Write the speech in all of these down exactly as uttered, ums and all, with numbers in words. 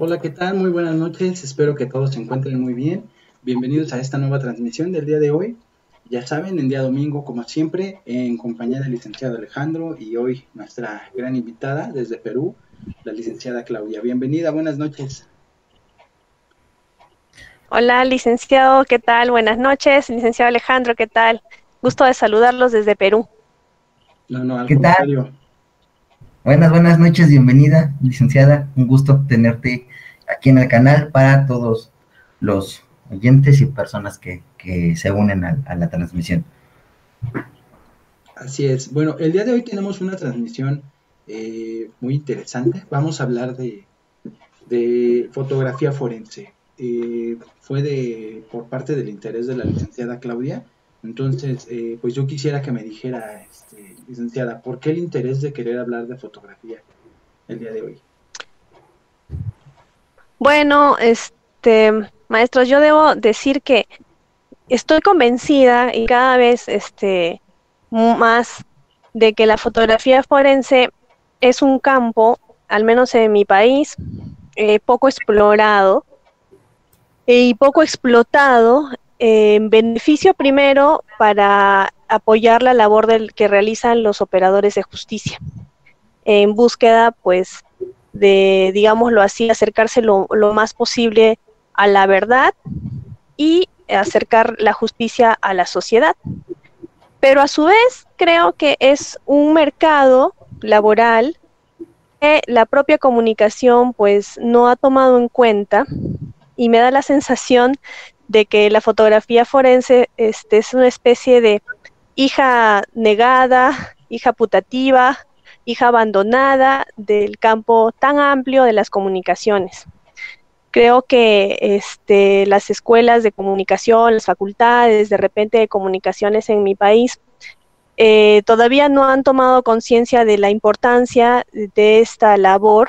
Hola, ¿qué tal? Muy buenas noches. Espero que todos se encuentren muy bien. Bienvenidos a esta nueva transmisión del día de hoy. Ya saben, en día domingo, como siempre, en compañía del licenciado Alejandro y hoy nuestra gran invitada desde Perú, la licenciada Claudia. Bienvenida, buenas noches. Hola, licenciado, ¿qué tal? Buenas noches. Licenciado Alejandro, ¿qué tal? Gusto de saludarlos desde Perú. No, no, al ¿Qué tal? contrario. Buenas, buenas noches, bienvenida, licenciada. Un gusto tenerte aquí en el canal para todos los oyentes y personas que, que se unen a, a la transmisión. Así es. Bueno, el día de hoy tenemos una transmisión eh, muy interesante. Vamos a hablar de, de fotografía forense. Eh, fue de por parte del interés de la licenciada Claudia. Entonces, eh, pues yo quisiera que me dijera, este, licenciada, ¿por qué el interés de querer hablar de fotografía el día de hoy? Bueno, este, maestros, yo debo decir que estoy convencida y cada vez, este, más de que la fotografía forense es un campo, al menos en mi país, eh, poco explorado y poco explotado en beneficio primero para apoyar la labor del, que realizan los operadores de justicia en búsqueda, pues, de, digámoslo así, acercarse lo, lo más posible a la verdad y acercar la justicia a la sociedad. Pero a su vez creo que es un mercado laboral que la propia comunicación pues no ha tomado en cuenta y me da la sensación de que la fotografía forense este, es una especie de hija negada, hija putativa, hija abandonada del campo tan amplio de las comunicaciones. Creo que este, las escuelas de comunicación, las facultades de repente de comunicaciones en mi país, eh, todavía no han tomado conciencia de la importancia de esta labor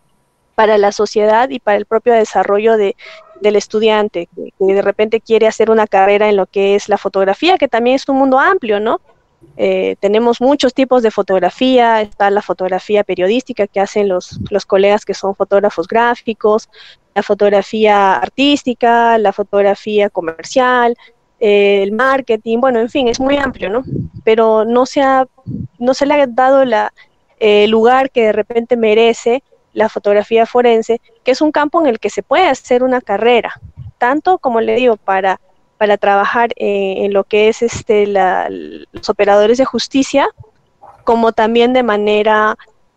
para la sociedad y para el propio desarrollo de, del estudiante, que, que de repente quiere hacer una carrera en lo que es la fotografía, que también es un mundo amplio, ¿no? Eh, tenemos muchos tipos de fotografía, está la fotografía periodística que hacen los, los colegas que son fotógrafos gráficos, la fotografía artística, la fotografía comercial, eh, el marketing, bueno, en fin, es muy amplio, ¿no? Pero no se, ha, no se le ha dado la, eh, lugar que de repente merece la fotografía forense, que es un campo en el que se puede hacer una carrera, tanto como le digo, para para trabajar eh, en lo que es este, la, los operadores de justicia, como también de manera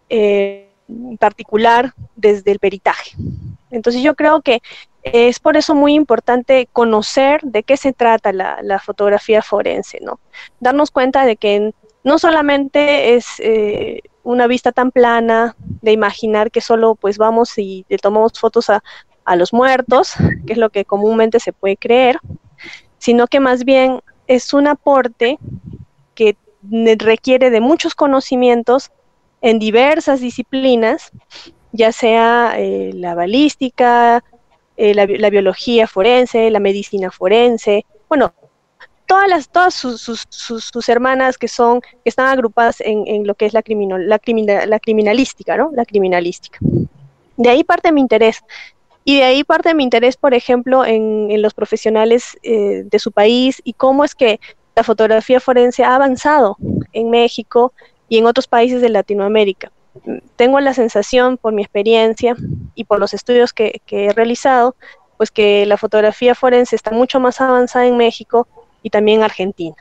eh, particular desde el peritaje. Entonces yo creo que es por eso muy importante conocer de qué se trata la, la fotografía forense, ¿no? Darnos cuenta de que no solamente es eh, una vista tan plana de imaginar que solo pues vamos y le tomamos fotos a, a los muertos, que es lo que comúnmente se puede creer, sino que más bien es un aporte que requiere de muchos conocimientos en diversas disciplinas, ya sea eh, la balística, eh, la, la, biología forense, la medicina forense, bueno, todas las, todas sus, sus, sus, sus hermanas que son, que están agrupadas en, en lo que es la, crimino, la, crimina, la criminalística, ¿no? La criminalística. De ahí parte mi interés. Y de ahí parte mi interés, por ejemplo, en, en los profesionales eh, de su país y cómo es que la fotografía forense ha avanzado en México y en otros países de Latinoamérica. Tengo la sensación, por mi experiencia y por los estudios que, que he realizado, pues que la fotografía forense está mucho más avanzada en México y también en Argentina.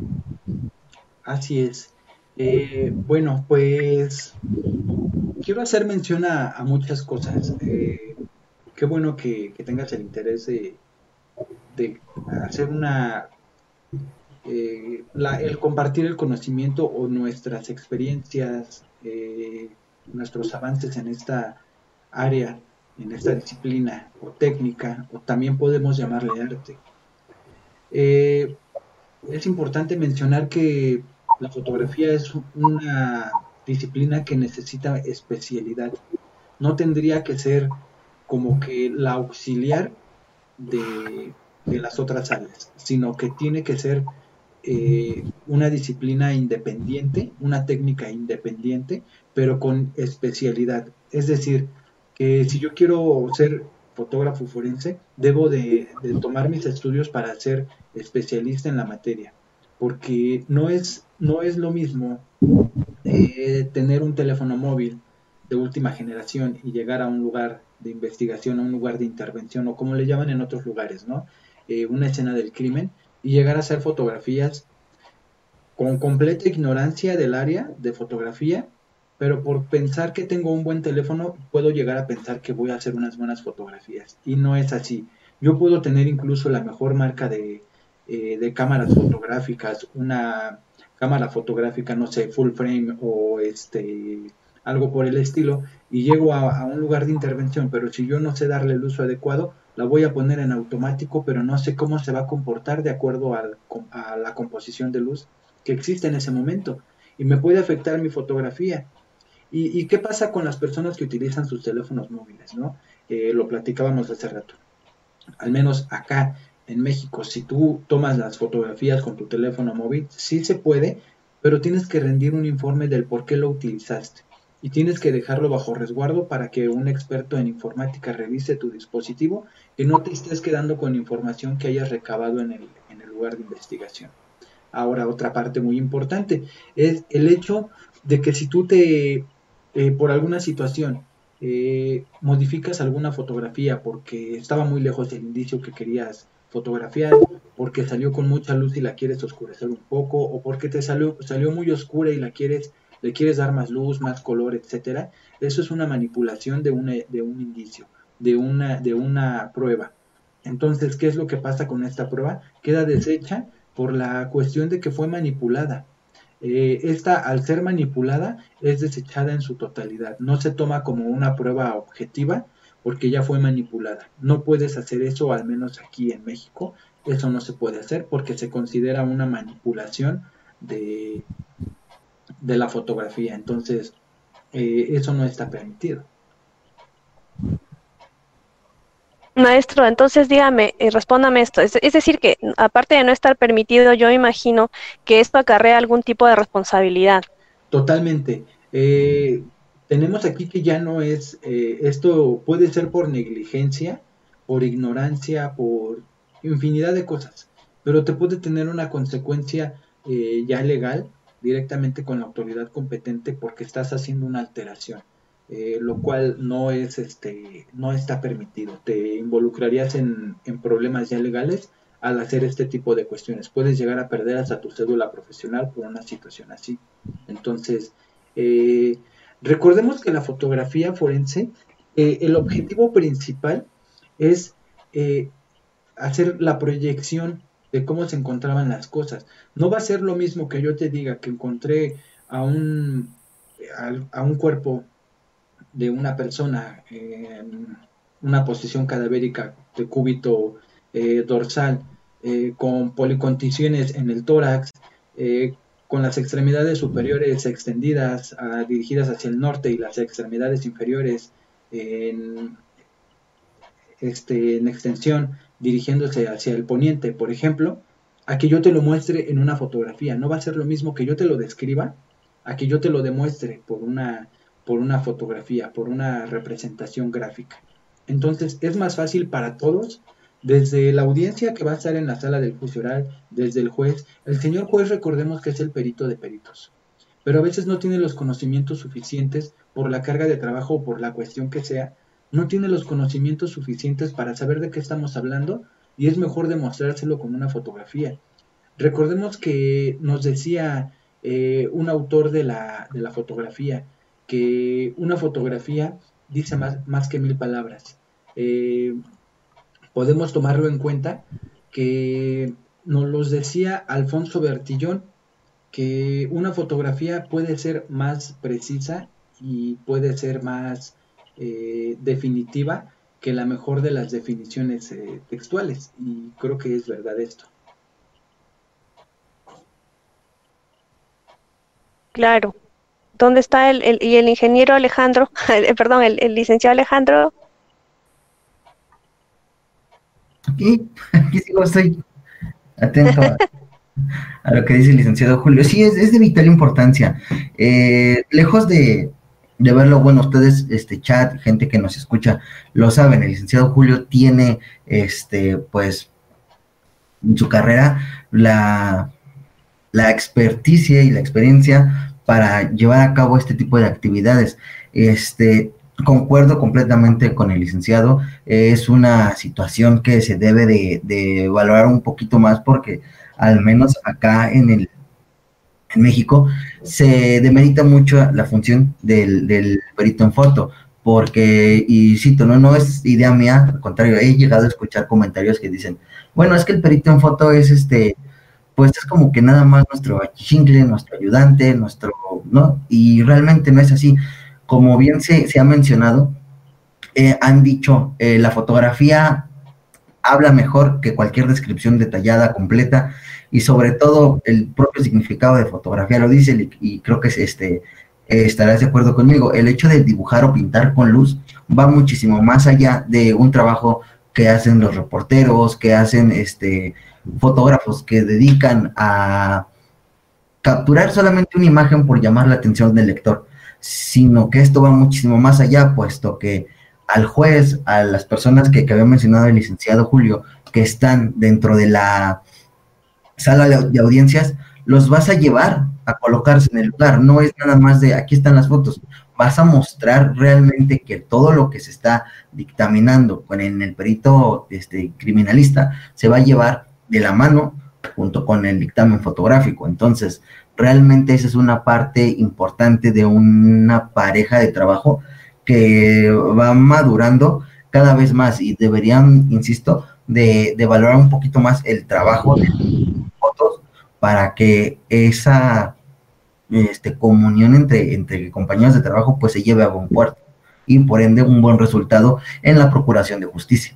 Así es. Eh, bueno, pues quiero hacer mención a, a muchas cosas. Eh, qué bueno que, que tengas el interés de, de hacer una eh, la, el compartir el conocimiento o nuestras experiencias, eh, nuestros avances en esta área, en esta disciplina o técnica, o también podemos llamarle arte. Eh, es importante mencionar que la fotografía es una disciplina que necesita especialidad. No tendría que ser como que la auxiliar de, de las otras áreas, sino que tiene que ser eh, una disciplina independiente, una técnica independiente, pero con especialidad. Es decir, que si yo quiero ser fotógrafo forense, debo de, de tomar mis estudios para ser especialista en la materia, porque no es, no es lo mismo eh, tener un teléfono móvil de última generación y llegar a un lugar de investigación, a un lugar de intervención, o como le llaman en otros lugares, ¿no? Eh, una escena del crimen, y llegar a hacer fotografías con completa ignorancia del área de fotografía, pero por pensar que tengo un buen teléfono, puedo llegar a pensar que voy a hacer unas buenas fotografías, y no es así. Yo puedo tener incluso la mejor marca de, eh, de cámaras fotográficas, una cámara fotográfica, no sé, full frame o este algo por el estilo, y llego a, a un lugar de intervención, pero si yo no sé darle el uso adecuado, la voy a poner en automático, pero no sé cómo se va a comportar de acuerdo al, a la composición de luz que existe en ese momento, y me puede afectar mi fotografía. ¿Y, y qué pasa con las personas que utilizan sus teléfonos móviles, ¿no? Eh, lo platicábamos hace rato. Al menos acá en México, si tú tomas las fotografías con tu teléfono móvil, sí se puede, pero tienes que rendir un informe del por qué lo utilizaste. Y tienes que dejarlo bajo resguardo para que un experto en informática revise tu dispositivo y no te estés quedando con información que hayas recabado en el, en el lugar de investigación. Ahora, otra parte muy importante es el hecho de que si tú te, eh, por alguna situación, eh, modificas alguna fotografía porque estaba muy lejos del indicio que querías fotografiar, porque salió con mucha luz y la quieres oscurecer un poco, o porque te salió, salió muy oscura y la quieres, le quieres dar más luz, más color, etcétera, eso es una manipulación de, una, de un indicio, de una, de una prueba. Entonces, ¿qué es lo que pasa con esta prueba? Queda deshecha por la cuestión de que fue manipulada. Eh, esta, al ser manipulada, es desechada en su totalidad. No se toma como una prueba objetiva porque ya fue manipulada. No puedes hacer eso, al menos aquí en México. Eso no se puede hacer porque se considera una manipulación de, de la fotografía. Entonces, eh, eso no está permitido. Maestro, entonces dígame, eh, respóndame esto. Es, es decir, que aparte de no estar permitido, yo imagino que esto acarrea algún tipo de responsabilidad. Totalmente. Eh, tenemos aquí que ya no es, eh, esto puede ser por negligencia, por ignorancia, por infinidad de cosas, pero te puede tener una consecuencia eh, ya legal directamente con la autoridad competente porque estás haciendo una alteración. Eh, lo cual no es este no está permitido. Te involucrarías en, en problemas ya legales al hacer este tipo de cuestiones. Puedes llegar a perder hasta tu cédula profesional por una situación así. Entonces, eh, recordemos que la fotografía forense, eh, el objetivo principal es eh, hacer la proyección de cómo se encontraban las cosas. No va a ser lo mismo que yo te diga que encontré a un, a, a un cuerpo de una persona en una posición cadavérica de cúbito eh, dorsal, eh, con policontusiones en el tórax, eh, con las extremidades superiores extendidas, a, dirigidas hacia el norte y las extremidades inferiores en, este, en extensión, dirigiéndose hacia el poniente, por ejemplo, a que yo te lo muestre en una fotografía. No va a ser lo mismo que yo te lo describa, a que yo te lo demuestre por una por una fotografía, por una representación gráfica. Entonces es más fácil para todos, desde la audiencia que va a estar en la sala del juicio oral, desde el juez. El señor juez, recordemos que es el perito de peritos, pero a veces no tiene los conocimientos suficientes por la carga de trabajo o por la cuestión que sea, no tiene los conocimientos suficientes para saber de qué estamos hablando y es mejor demostrárselo con una fotografía. Recordemos que nos decía eh, un autor de la, de la fotografía, que una fotografía dice más, más que mil palabras. Eh, podemos tomarlo en cuenta que nos los decía Alfonso Bertillón, que una fotografía puede ser más precisa y puede ser más eh, definitiva que la mejor de las definiciones eh, textuales, y creo que es verdad esto. Claro. ¿Dónde está el, el, y el ingeniero Alejandro? Perdón, el, el licenciado Alejandro. Aquí, aquí sigo, estoy atento a, a lo que dice el licenciado Julio. Sí, es, es de vital importancia. Eh, lejos de, de verlo, bueno, ustedes, este chat, gente que nos escucha, lo saben, el licenciado Julio tiene, este, pues, en su carrera, la, la experticia y la experiencia para llevar a cabo este tipo de actividades. Este, concuerdo completamente con el licenciado, es una situación que se debe de, de valorar un poquito más porque al menos acá en el en México se demerita mucho la función del, del perito en foto, porque, y cito, no, no es idea mía, al contrario, he llegado a escuchar comentarios que dicen, bueno, es que el perito en foto es este, pues es como que nada más nuestro achichincle, nuestro ayudante, nuestro, ¿no? Y realmente no es así. Como bien se, se ha mencionado, eh, han dicho, eh, la fotografía habla mejor que cualquier descripción detallada, completa, y sobre todo el propio significado de fotografía lo dice, y, y creo que es este, eh, estarás de acuerdo conmigo, el hecho de dibujar o pintar con luz va muchísimo más allá de un trabajo que hacen los reporteros, que hacen este fotógrafos que dedican a capturar solamente una imagen por llamar la atención del lector, sino que esto va muchísimo más allá, puesto que al juez, a las personas que, que había mencionado el licenciado Julio, que están dentro de la sala de audiencias, los vas a llevar a colocarse en el lugar, no es nada más de aquí están las fotos, vas a mostrar realmente que todo lo que se está dictaminando con el, el perito este, criminalista se va a llevar de la mano junto con el dictamen fotográfico. Entonces, realmente esa es una parte importante de una pareja de trabajo que va madurando cada vez más y deberían, insisto, de, de valorar un poquito más el trabajo de fotos para que esa este, comunión entre, entre compañeros de trabajo pues se lleve a buen puerto y por ende un buen resultado en la procuración de justicia.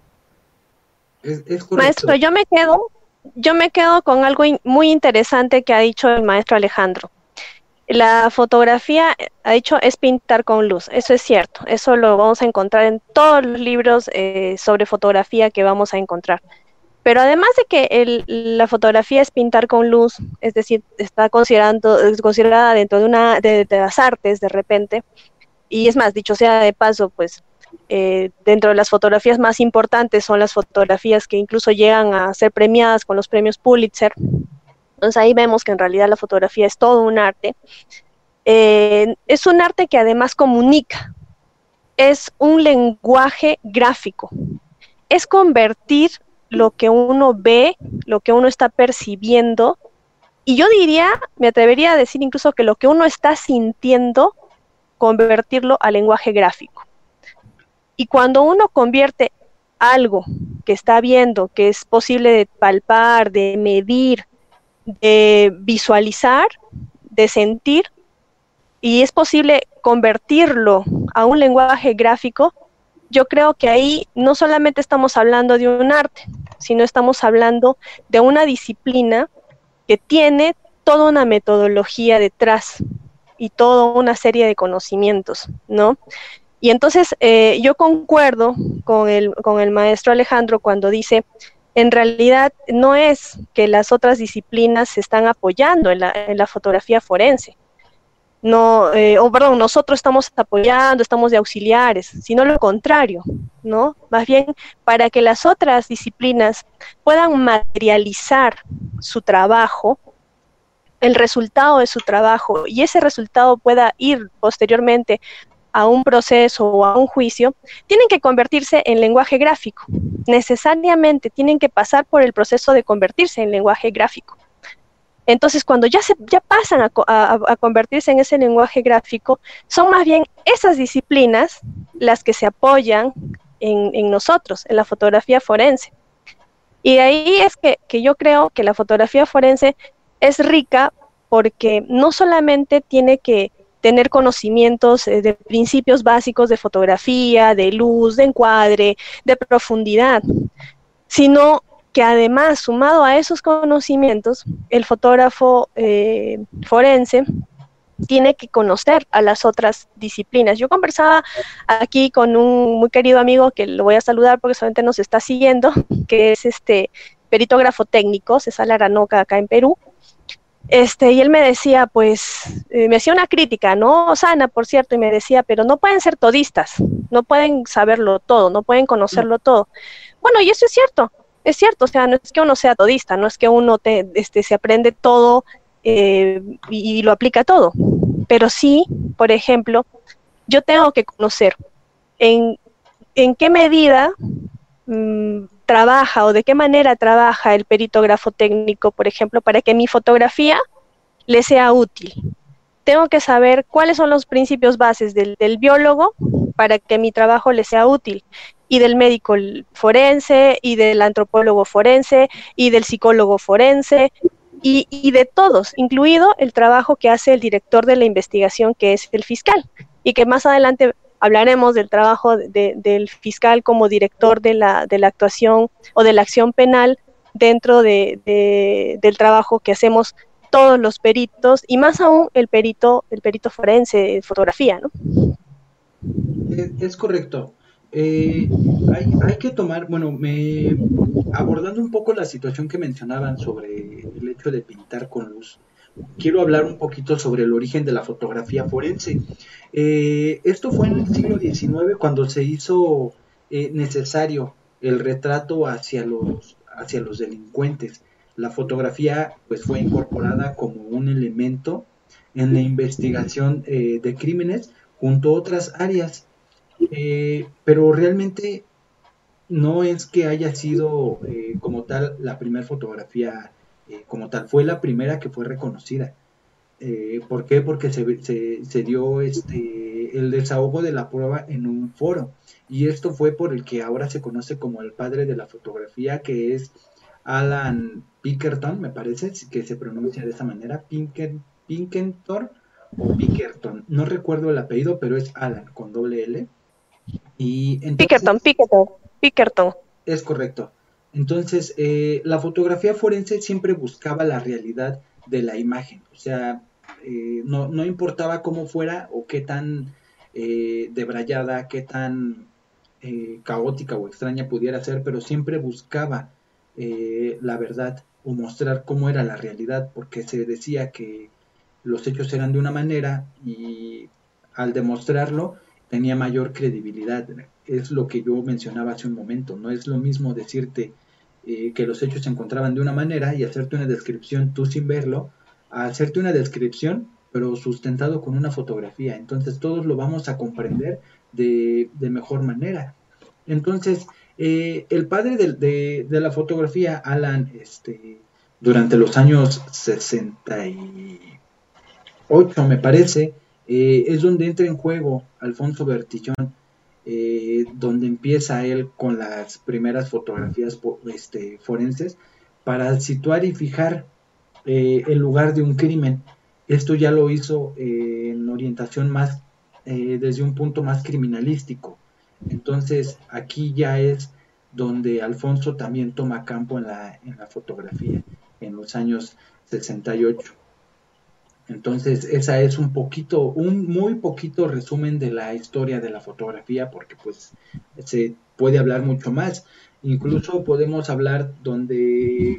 Es, es Maestro, yo me quedo, yo me quedo con algo in, muy interesante que ha dicho el maestro Alejandro. La fotografía, ha dicho, es pintar con luz. Eso es cierto. Eso lo vamos a encontrar en todos los libros eh, sobre fotografía que vamos a encontrar. Pero además de que el, la fotografía es pintar con luz, es decir, está considerando, es considerada dentro de una de, de las artes de repente, y es más, dicho sea de paso, pues eh, dentro de las fotografías más importantes son las fotografías que incluso llegan a ser premiadas con los premios Pulitzer. Entonces ahí vemos que en realidad la fotografía es todo un arte. Eh, es un arte que además comunica, es un lenguaje gráfico, es convertir lo que uno ve, lo que uno está percibiendo, y yo diría, me atrevería a decir incluso que lo que uno está sintiendo, convertirlo a lenguaje gráfico. Y cuando uno convierte algo que está viendo, que es posible de palpar, de medir, de visualizar, de sentir, y es posible convertirlo a un lenguaje gráfico, yo creo que ahí no solamente estamos hablando de un arte, sino estamos hablando de una disciplina que tiene toda una metodología detrás y toda una serie de conocimientos, ¿no? Y entonces eh, yo concuerdo con el, con el maestro Alejandro cuando dice, en realidad no es que las otras disciplinas se están apoyando en la, en la fotografía forense, no, eh, o perdón, nosotros estamos apoyando, estamos de auxiliares, sino lo contrario, ¿no? Más bien para que las otras disciplinas puedan materializar su trabajo, el resultado de su trabajo, y ese resultado pueda ir posteriormente a un proceso o a un juicio, tienen que convertirse en lenguaje gráfico. Necesariamente tienen que pasar por el proceso de convertirse en lenguaje gráfico. Entonces, cuando ya, se, ya pasan a, a, a convertirse en ese lenguaje gráfico, son más bien esas disciplinas las que se apoyan en, en nosotros, en la fotografía forense. Y de ahí es que, que yo creo que la fotografía forense es rica porque no solamente tiene que tener conocimientos eh, de principios básicos de fotografía, de luz, de encuadre, de profundidad, sino que además, sumado a esos conocimientos, el fotógrafo eh, forense tiene que conocer a las otras disciplinas. Yo conversaba aquí con un muy querido amigo, que lo voy a saludar porque solamente nos está siguiendo, que es este peritógrafo técnico, César Aranoca, acá en Perú, Este, y él me decía, pues, eh, me hacía una crítica, no sana, por cierto, y me decía, pero no pueden ser todistas, no pueden saberlo todo, no pueden conocerlo todo. Bueno, y eso es cierto, es cierto, o sea, no es que uno sea todista, no es que uno te, este, se aprende todo eh, y, y lo aplica todo, pero sí, por ejemplo, yo tengo que conocer en, en qué medida mmm, trabaja o de qué manera trabaja el peritógrafo técnico, por ejemplo, para que mi fotografía le sea útil. Tengo que saber cuáles son los principios bases del, del biólogo para que mi trabajo le sea útil, y del médico forense, y del antropólogo forense, y del psicólogo forense, y, y de todos, incluido el trabajo que hace el director de la investigación, que es el fiscal, y que más adelante hablaremos del trabajo de, del fiscal como director de la, de la actuación o de la acción penal dentro de, de, del trabajo que hacemos todos los peritos, y más aún el perito, el perito forense de fotografía, ¿no? Es, es correcto. Eh, hay, hay que tomar, bueno, me abordando un poco la situación que mencionaban sobre el hecho de pintar con luz, quiero hablar un poquito sobre el origen de la fotografía forense. Eh, esto fue en el siglo diecinueve cuando se hizo eh, necesario el retrato hacia los, hacia los delincuentes. La fotografía pues fue incorporada como un elemento en la investigación eh, de crímenes junto a otras áreas, eh, pero realmente no es que haya sido eh, como tal la primera fotografía eh, como tal, fue la primera que fue reconocida. Eh, ¿Por qué? Porque se, se, se dio este, el desahogo de la prueba en un foro, y esto fue por el que ahora se conoce como el padre de la fotografía, que es Alan Pinkerton, me parece que se pronuncia de esa manera, Pinker, Pinkerton o Pinkerton, no recuerdo el apellido, pero es Alan con doble L. Y Pinkerton, entonces, Pinkerton, Pinkerton. es correcto. Entonces, eh, la fotografía forense siempre buscaba la realidad de la imagen. O sea, eh, no, no importaba cómo fuera o qué tan eh, debrayada, qué tan eh, caótica o extraña pudiera ser, pero siempre buscaba eh, la verdad o mostrar cómo era la realidad, porque se decía que los hechos eran de una manera y al demostrarlo tenía mayor credibilidad. Es lo que yo mencionaba hace un momento. No es lo mismo decirte eh, que los hechos se encontraban de una manera y hacerte una descripción tú sin verlo, a hacerte una descripción pero sustentado con una fotografía. Entonces todos lo vamos a comprender de, de mejor manera. Entonces, eh, el padre de, de, de, la fotografía, Alan, este, durante los años sesenta y ocho me parece, eh, es donde entra en juego Alfonso Bertillón, eh, donde empieza él con las primeras fotografías este, forenses para situar y fijar eh, el lugar de un crimen. Esto ya lo hizo eh, en orientación más, eh, desde un punto más criminalístico. Entonces aquí ya es donde Alfonso también toma campo en la, en la fotografía, en los años sesenta y ocho. Entonces, esa es un poquito, un muy poquito resumen de la historia de la fotografía, porque pues se puede hablar mucho más. Incluso podemos hablar donde,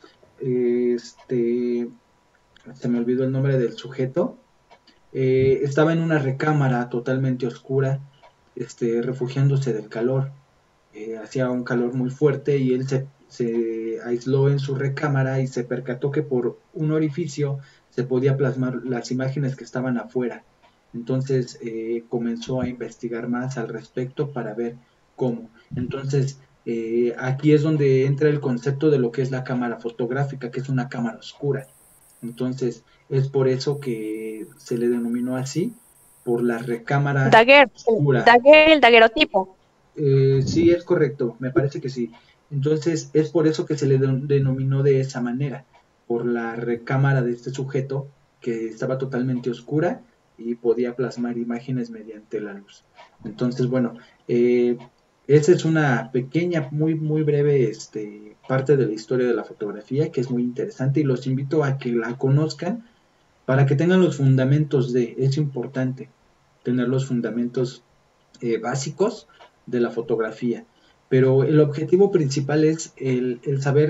eh, este, se me olvidó el nombre del sujeto, eh, estaba en una recámara totalmente oscura, este, refugiándose del calor. Eh, hacía un calor muy fuerte y él se, se aisló en su recámara y se percató que por un orificio se podía plasmar las imágenes que estaban afuera. Entonces eh, comenzó a investigar más al respecto para ver cómo. Entonces eh, aquí es donde entra el concepto de lo que es la cámara fotográfica, que es una cámara oscura. Entonces es por eso que se le denominó así, por la recámara Daguerre, oscura. Daguerre, el daguerotipo. Eh, sí, es correcto, me parece que sí. Entonces es por eso que se le de- denominó de esa manera, por la recámara de este sujeto que estaba totalmente oscura y podía plasmar imágenes mediante la luz. Entonces, bueno, eh, esa es una pequeña, muy, muy breve este, parte de la historia de la fotografía que es muy interesante y los invito a que la conozcan para que tengan los fundamentos de, es importante tener los fundamentos eh, básicos de la fotografía, pero el objetivo principal es el, el saber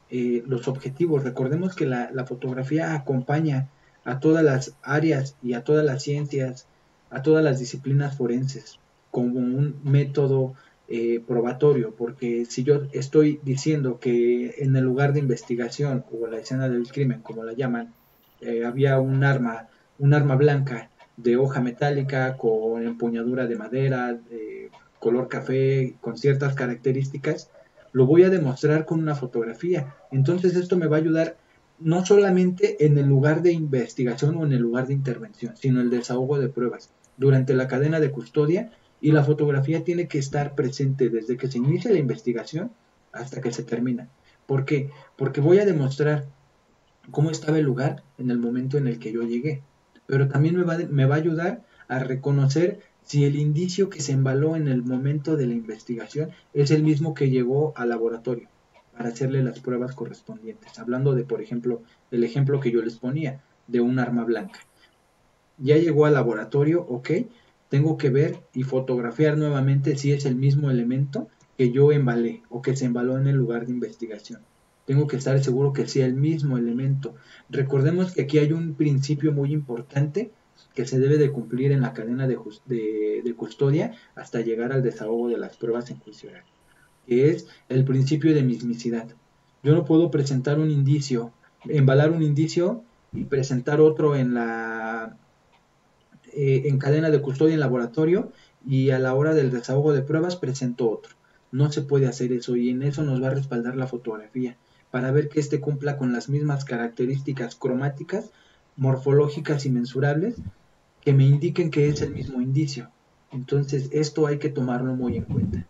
eh, los objetivos. Recordemos que la, la fotografía acompaña a todas las áreas y a todas las ciencias, a todas las disciplinas forenses, como un método eh, probatorio, porque si yo estoy diciendo que en el lugar de investigación o la escena del crimen, como la llaman, eh, había un arma, un arma blanca de hoja metálica con empuñadura de madera, de color café, con ciertas características, lo voy a demostrar con una fotografía. Entonces esto me va a ayudar no solamente en el lugar de investigación o en el lugar de intervención, sino el desahogo de pruebas durante la cadena de custodia, y la fotografía tiene que estar presente desde que se inicia la investigación hasta que se termina. ¿Por qué? Porque voy a demostrar cómo estaba el lugar en el momento en el que yo llegué, pero también me va, me va a ayudar a reconocer si el indicio que se embaló en el momento de la investigación es el mismo que llegó al laboratorio para hacerle las pruebas correspondientes. Hablando de, por ejemplo, el ejemplo que yo les ponía, de un arma blanca. Ya llegó al laboratorio, ok, tengo que ver y fotografiar nuevamente si es el mismo elemento que yo embalé o que se embaló en el lugar de investigación. Tengo que estar seguro que sea el mismo elemento. Recordemos que aquí hay un principio muy importante que se debe de cumplir en la cadena de, de, de custodia hasta llegar al desahogo de las pruebas en juicio oral, que es el principio de mismicidad. Yo no puedo presentar un indicio, embalar un indicio y presentar otro en la eh, en cadena de custodia en laboratorio, y a la hora del desahogo de pruebas presento otro. No se puede hacer eso, y en eso nos va a respaldar la fotografía, para ver que éste cumpla con las mismas características cromáticas, morfológicas y mensurables que me indiquen que es el mismo indicio. Entonces esto hay que tomarlo muy en cuenta.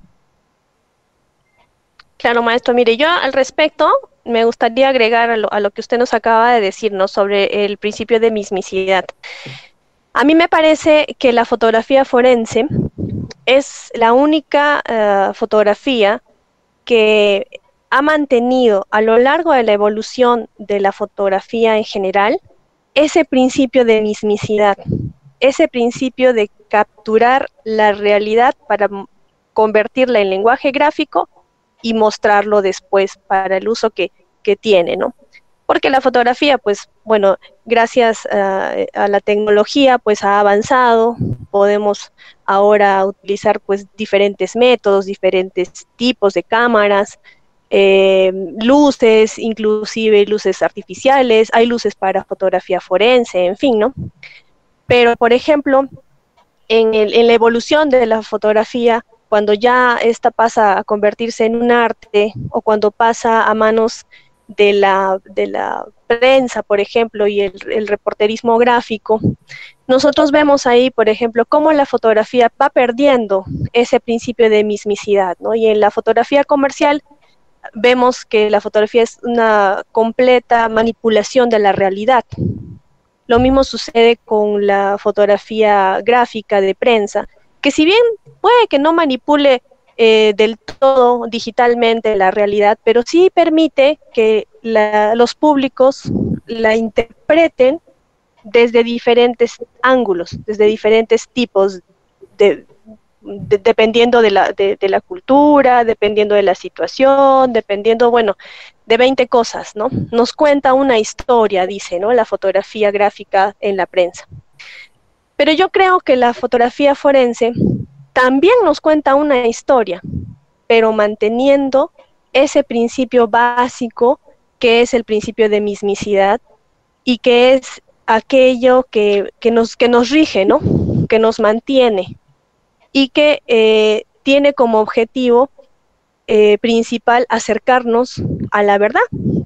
Claro, maestro. Mire, yo al respecto me gustaría agregar a lo, a lo que usted nos acaba de decirnos sobre el principio de mismicidad. A mí me parece que la fotografía forense es la única uh, fotografía que ha mantenido a lo largo de la evolución de la fotografía en general ese principio de mismicidad, ese principio de capturar la realidad para convertirla en lenguaje gráfico y mostrarlo después para el uso que, que tiene, ¿no? Porque la fotografía, pues, bueno, gracias a, a la tecnología, pues ha avanzado, podemos ahora utilizar, pues, diferentes métodos, diferentes tipos de cámaras, eh, luces, inclusive luces artificiales, hay luces para fotografía forense, en fin, ¿no? Pero, por ejemplo, en, el, en la evolución de la fotografía, cuando ya esta pasa a convertirse en un arte, o cuando pasa a manos de la, de la prensa, por ejemplo, y el, el reporterismo gráfico, nosotros vemos ahí, por ejemplo, cómo la fotografía va perdiendo ese principio de mismicidad, ¿no? Y en la fotografía comercial vemos que la fotografía es una completa manipulación de la realidad. Lo mismo sucede con la fotografía gráfica de prensa, que si bien puede que no manipule eh, del todo digitalmente la realidad, pero sí permite que la, los públicos la interpreten desde diferentes ángulos, desde diferentes tipos, de, de, dependiendo de la, de, de la cultura, dependiendo de la situación, dependiendo, bueno, de veinte cosas, ¿no? Nos cuenta una historia, dice, ¿no?, la fotografía gráfica en la prensa. Pero yo creo que la fotografía forense también nos cuenta una historia, pero manteniendo ese principio básico que es el principio de mismicidad, y que es aquello que, que, nos, que nos rige, ¿no?, que nos mantiene, y que eh, tiene como objetivo eh, principal acercarnos a la verdad,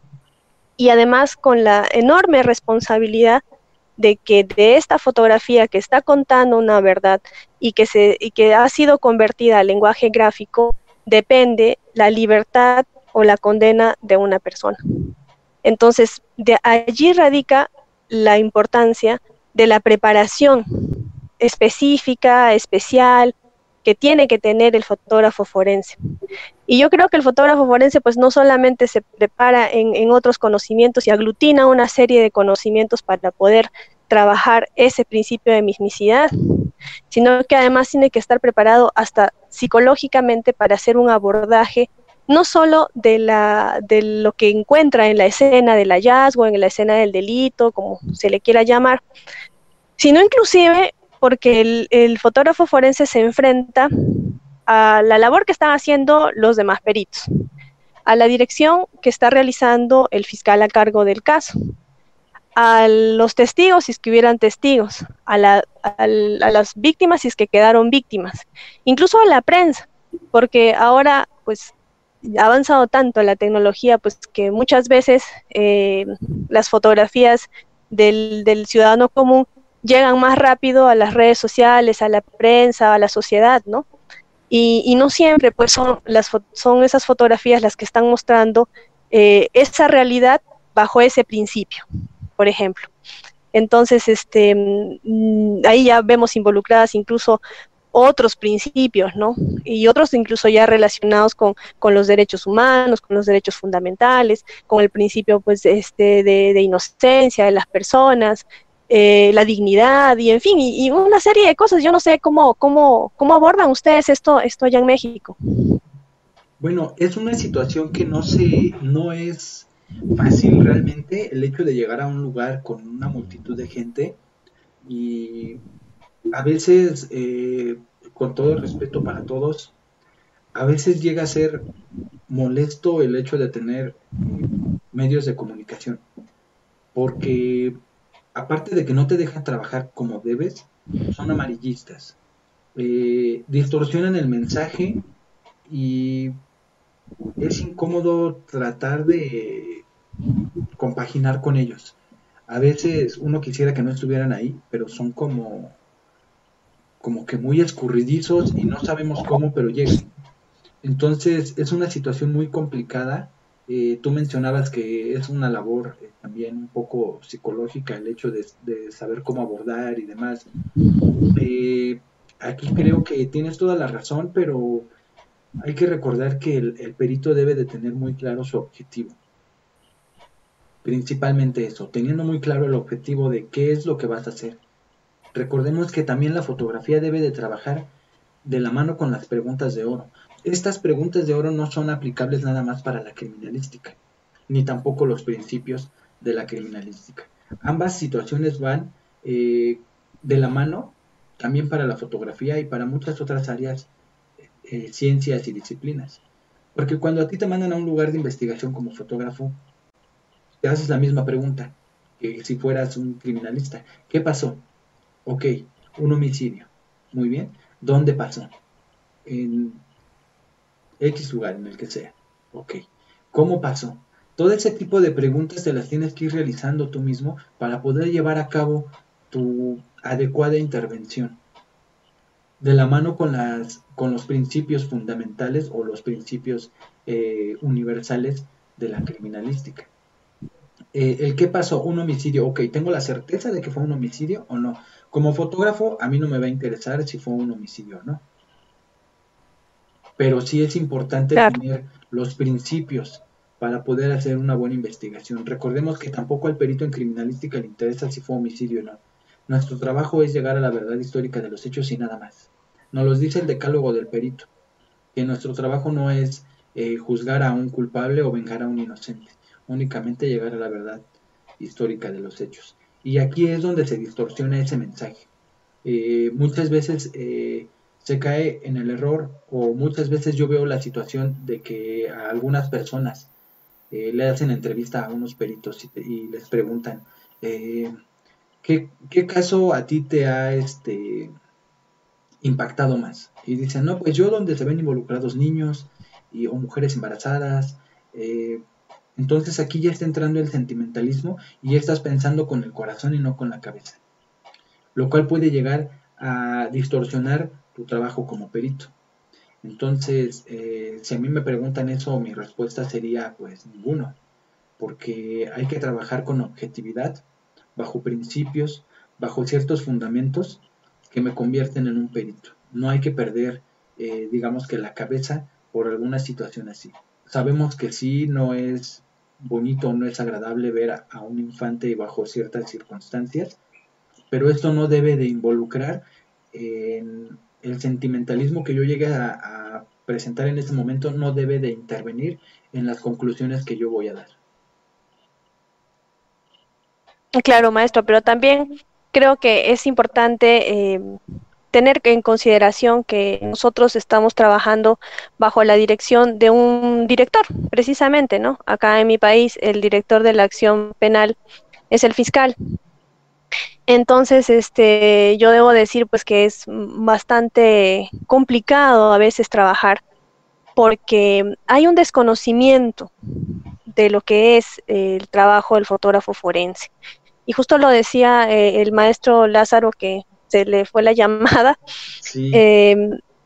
y además con la enorme responsabilidad de que de esta fotografía que está contando una verdad y que, se, y que ha sido convertida al lenguaje gráfico, depende la libertad o la condena de una persona. Entonces, de allí radica la importancia de la preparación específica, especial, que tiene que tener el fotógrafo forense. Y yo creo que el fotógrafo forense pues no solamente se prepara en, en otros conocimientos y aglutina una serie de conocimientos para poder trabajar ese principio de mismicidad, sino que además tiene que estar preparado hasta psicológicamente para hacer un abordaje no solo de, la, de lo que encuentra en la escena del hallazgo, en la escena del delito, como se le quiera llamar, sino inclusive porque el, el fotógrafo forense se enfrenta a la labor que están haciendo los demás peritos, a la dirección que está realizando el fiscal a cargo del caso, a los testigos si es que hubieran testigos, a, la, a, a las víctimas si es que quedaron víctimas, incluso a la prensa, porque ahora pues ha avanzado tanto la tecnología pues que muchas veces eh, las fotografías del, del ciudadano común llegan más rápido a las redes sociales, a la prensa, a la sociedad, ¿no? Y, y no siempre pues son, las, son esas fotografías las que están mostrando eh, esa realidad bajo ese principio, por ejemplo. Entonces, este, mmm, ahí ya vemos involucradas incluso otros principios, ¿no? Y otros incluso ya relacionados con, con los derechos humanos, con los derechos fundamentales, con el principio pues este, de, de inocencia de las personas, eh, la dignidad y en fin, y, y, una serie de cosas. Yo no sé cómo, cómo, cómo abordan ustedes esto, esto allá en México. Bueno, es una situación que no se, no es fácil realmente el hecho de llegar a un lugar con una multitud de gente y a veces, eh, con todo el respeto para todos, a veces llega a ser molesto el hecho de tener eh, medios de comunicación, porque aparte de que no te dejan trabajar como debes, son amarillistas, eh, distorsionan el mensaje y es incómodo tratar de compaginar con ellos. A veces uno quisiera que no estuvieran ahí, pero son como, como que muy escurridizos y no sabemos cómo, pero llegan. Entonces es una situación muy complicada. Eh, tú mencionabas que es una labor eh, también un poco psicológica el hecho de, de saber cómo abordar y demás. Eh, Aquí creo que tienes toda la razón, pero hay que recordar que el, el perito debe de tener muy claro su objetivo. Principalmente eso, teniendo muy claro el objetivo de qué es lo que vas a hacer. Recordemos que también la fotografía debe de trabajar de la mano con las preguntas de oro. Estas preguntas de oro no son aplicables nada más para la criminalística, ni tampoco los principios de la criminalística. Ambas situaciones van eh, de la mano también para la fotografía y para muchas otras áreas, eh, ciencias y disciplinas. Porque cuando a ti te mandan a un lugar de investigación como fotógrafo, te haces la misma pregunta que si fueras un criminalista. ¿Qué pasó? Ok, un homicidio. Muy bien. ¿Dónde pasó? En X lugar, en el que sea. Ok. ¿Cómo pasó? Todo ese tipo de preguntas te las tienes que ir realizando tú mismo para poder llevar a cabo tu adecuada intervención. De la mano con, las, con los principios fundamentales o los principios eh, universales de la criminalística. Eh, el qué pasó, un homicidio, ok, ¿tengo la certeza de que fue un homicidio o no? Como fotógrafo, a mí no me va a interesar si fue un homicidio o no. Pero sí es importante Claro. tener los principios para poder hacer una buena investigación. Recordemos que tampoco al perito en criminalística le interesa si fue homicidio o no. Nuestro trabajo es llegar a la verdad histórica de los hechos y nada más. Nos los dice el decálogo del perito, que nuestro trabajo no es eh, juzgar a un culpable o vengar a un inocente, únicamente llegar a la verdad histórica de los hechos. Y aquí es donde se distorsiona ese mensaje. Eh, muchas veces eh, se cae en el error o muchas veces yo veo la situación de que a algunas personas eh, le hacen entrevista a unos peritos y, y les preguntan eh, ¿qué, ¿qué caso a ti te ha este, impactado más? Y dicen, no, pues yo donde se ven involucrados niños y, o mujeres embarazadas. Eh, entonces aquí ya está entrando el sentimentalismo y ya estás pensando con el corazón y no con la cabeza, lo cual puede llegar a distorsionar tu trabajo como perito. Entonces, eh, si a mí me preguntan eso, mi respuesta sería pues ninguno, porque hay que trabajar con objetividad, bajo principios, bajo ciertos fundamentos que me convierten en un perito. No hay que perder, eh, digamos que la cabeza por alguna situación así. Sabemos que sí no es bonito, no es agradable ver a, a un infante bajo ciertas circunstancias, pero esto no debe de involucrar en el sentimentalismo que yo llegue a, a presentar en este momento no debe de intervenir en las conclusiones que yo voy a dar. Claro, maestro, pero también creo que es importante eh, tener en consideración que nosotros estamos trabajando bajo la dirección de un director, precisamente, ¿no? Acá en mi país, el director de la acción penal es el fiscal. Entonces, este, yo debo decir, pues, que es bastante complicado a veces trabajar porque hay un desconocimiento de lo que es el trabajo del fotógrafo forense. Y justo lo decía eh, el maestro Lázaro, que se le fue la llamada, Sí, eh,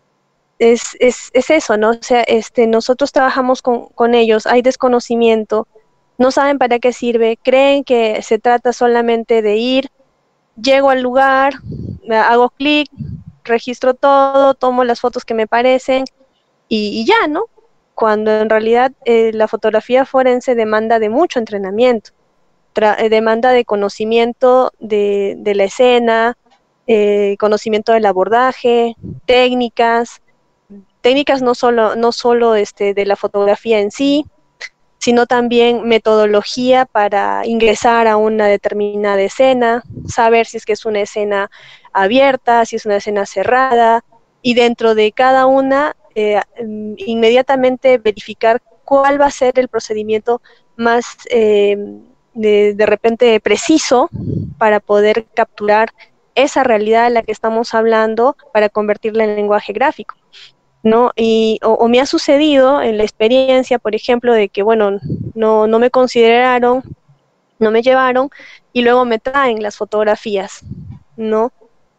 es, es, es, eso, ¿no? O sea, este, nosotros trabajamos con, con ellos, hay desconocimiento, no saben para qué sirve, creen que se trata solamente de ir, llego al lugar, hago clic, registro todo, tomo las fotos que me parecen y, y ya, ¿no? Cuando en realidad eh, la fotografía forense demanda de mucho entrenamiento. Eh, demanda de conocimiento de, de la escena, eh, conocimiento del abordaje, técnicas, técnicas no solo, no solo este, de la fotografía en sí, sino también metodología para ingresar a una determinada escena, saber si es que es una escena abierta, si es una escena cerrada, y dentro de cada una, eh, inmediatamente verificar cuál va a ser el procedimiento más eh, de, de repente preciso para poder capturar esa realidad de la que estamos hablando para convertirla en lenguaje gráfico, ¿no? Y, o, o me ha sucedido en la experiencia, por ejemplo, de que, bueno, no, no me consideraron, no me llevaron, y luego me traen las fotografías, ¿no?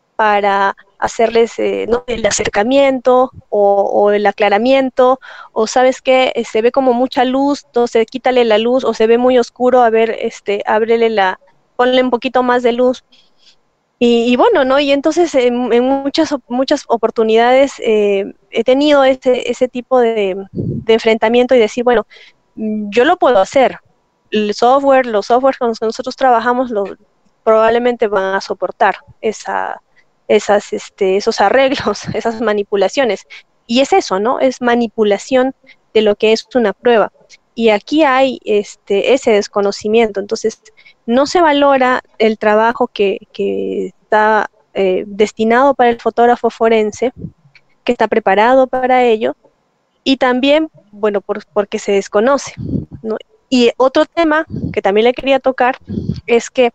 Para hacerles eh, ¿no? el acercamiento o, o, el aclaramiento, o sabes que eh, se ve como mucha luz, entonces quítale la luz, o se ve muy oscuro, a ver, este, ábrele la, ponle un poquito más de luz. Y, y bueno, ¿no? Y entonces en, en muchas, muchas oportunidades eh, he tenido ese, ese tipo de, de enfrentamiento y decir, bueno, yo lo puedo hacer. El software, los softwares con los que nosotros trabajamos lo, probablemente van a soportar esa, esas, este, esos arreglos, esas manipulaciones. Y es eso, ¿no? Es manipulación de lo que es una prueba. Y aquí hay este, ese desconocimiento. Entonces, no se valora el trabajo que, que está eh, destinado para el fotógrafo forense, que está preparado para ello, y también, bueno, por, porque se desconoce, ¿no? Y otro tema que también le quería tocar es que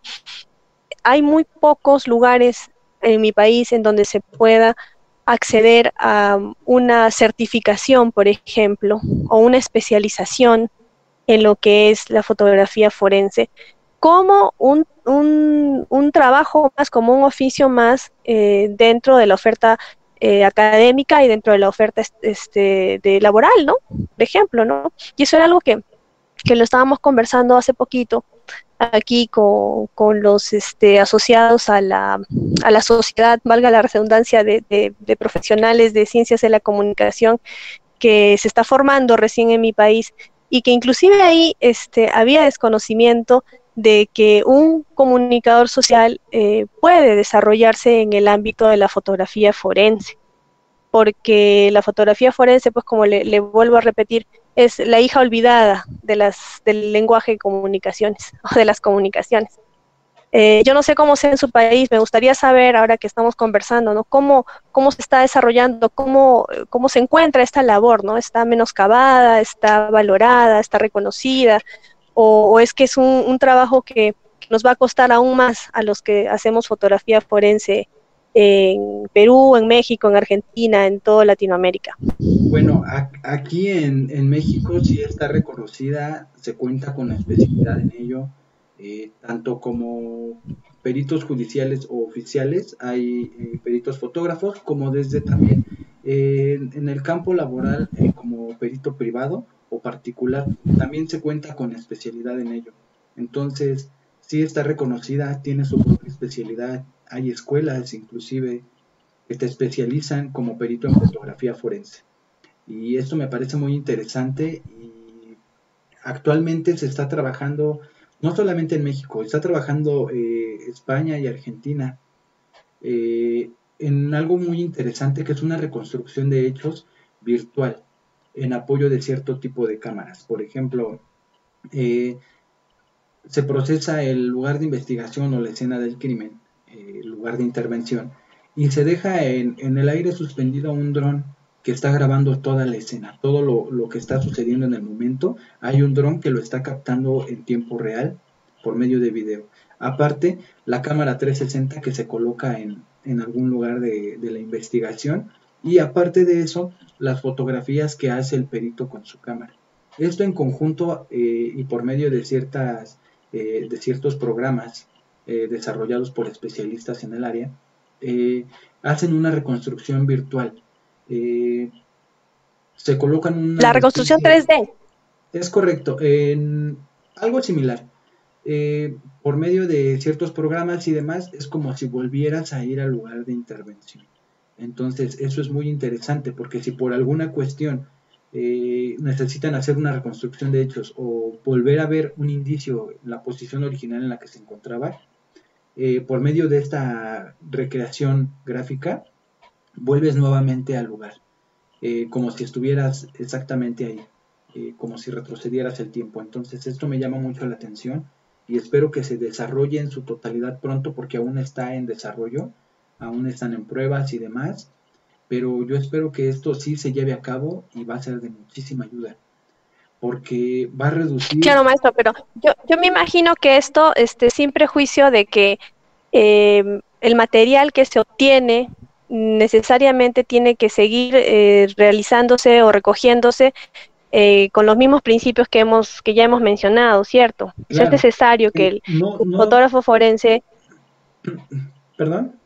hay muy pocos lugares en mi país en donde se pueda acceder a una certificación, por ejemplo, o una especialización en lo que es la fotografía forense, como un, un, un trabajo más, como un oficio más eh, dentro de la oferta eh, académica y dentro de la oferta este, de laboral, ¿no? Por ejemplo, ¿no? Y eso era algo que, que lo estábamos conversando hace poquito aquí con, con los este, asociados a la, a la sociedad, valga la redundancia, de, de, de profesionales de ciencias de la comunicación que se está formando recién en mi país y que inclusive ahí este, había desconocimiento de que un comunicador social eh, puede desarrollarse en el ámbito de la fotografía forense, porque la fotografía forense, pues como le, le vuelvo a repetir, es la hija olvidada de las, del lenguaje de comunicaciones, o de las comunicaciones. Eh, yo no sé cómo sea en su país, me gustaría saber, ahora que estamos conversando, ¿no? ¿Cómo, cómo se está desarrollando, cómo, cómo se encuentra esta labor, ¿no? ¿Está menoscabada, está valorada, está reconocida? ¿O, o es que es un, un trabajo que nos va a costar aún más a los que hacemos fotografía forense en Perú, en México, en Argentina, en toda Latinoamérica? bueno, a- aquí en, en México sí está reconocida, se cuenta con la especialidad en ello, eh, tanto como peritos judiciales o oficiales, hay eh, peritos fotógrafos, como desde también eh, en en el campo laboral eh, como perito privado o particular, también se cuenta con especialidad en ello. Entonces, sí está reconocida, tiene su propia especialidad, hay escuelas inclusive que te especializan como perito en fotografía forense. Y esto me parece muy interesante y actualmente se está trabajando, no solamente en México, está trabajando eh, España y Argentina eh, en algo muy interesante que es una reconstrucción de hechos virtual en apoyo de cierto tipo de cámaras. Por ejemplo, eh, se procesa el lugar de investigación o la escena del crimen, eh, el lugar de intervención, y se deja en, en el aire suspendido un dron que está grabando toda la escena, todo lo, lo que está sucediendo en el momento. Hay un dron que lo está captando en tiempo real por medio de video. Aparte, la cámara trescientos sesenta que se coloca en, en algún lugar de, de la investigación, y aparte de eso, las fotografías que hace el perito con su cámara. Esto en conjunto eh, y por medio de ciertas eh, de ciertos programas eh, desarrollados por especialistas en el área, eh, hacen una reconstrucción virtual. Eh, se colocan una La reconstrucción especie, tres D. es correcto, en algo similar. Eh, por medio de ciertos programas y demás, es como si volvieras a ir al lugar de intervención. Entonces, eso es muy interesante, porque si por alguna cuestión eh, necesitan hacer una reconstrucción de hechos o volver a ver un indicio en la posición original en la que se encontraba, eh, por medio de esta recreación gráfica, vuelves nuevamente al lugar, eh, como si estuvieras exactamente ahí, eh, como si retrocedieras el tiempo. Entonces, esto me llama mucho la atención y espero que se desarrolle en su totalidad pronto, porque aún está en desarrollo, aún están en pruebas y demás, pero yo espero que esto sí se lleve a cabo y va a ser de muchísima ayuda, porque va a reducir... Claro, maestro, pero yo, yo me imagino que esto, este, sin prejuicio de que eh, el material que se obtiene necesariamente tiene que seguir eh, realizándose o recogiéndose eh, con los mismos principios que hemos, que ya hemos mencionado, ¿cierto? O sea, es Claro, necesario que eh, el no, no, fotógrafo forense, perdón,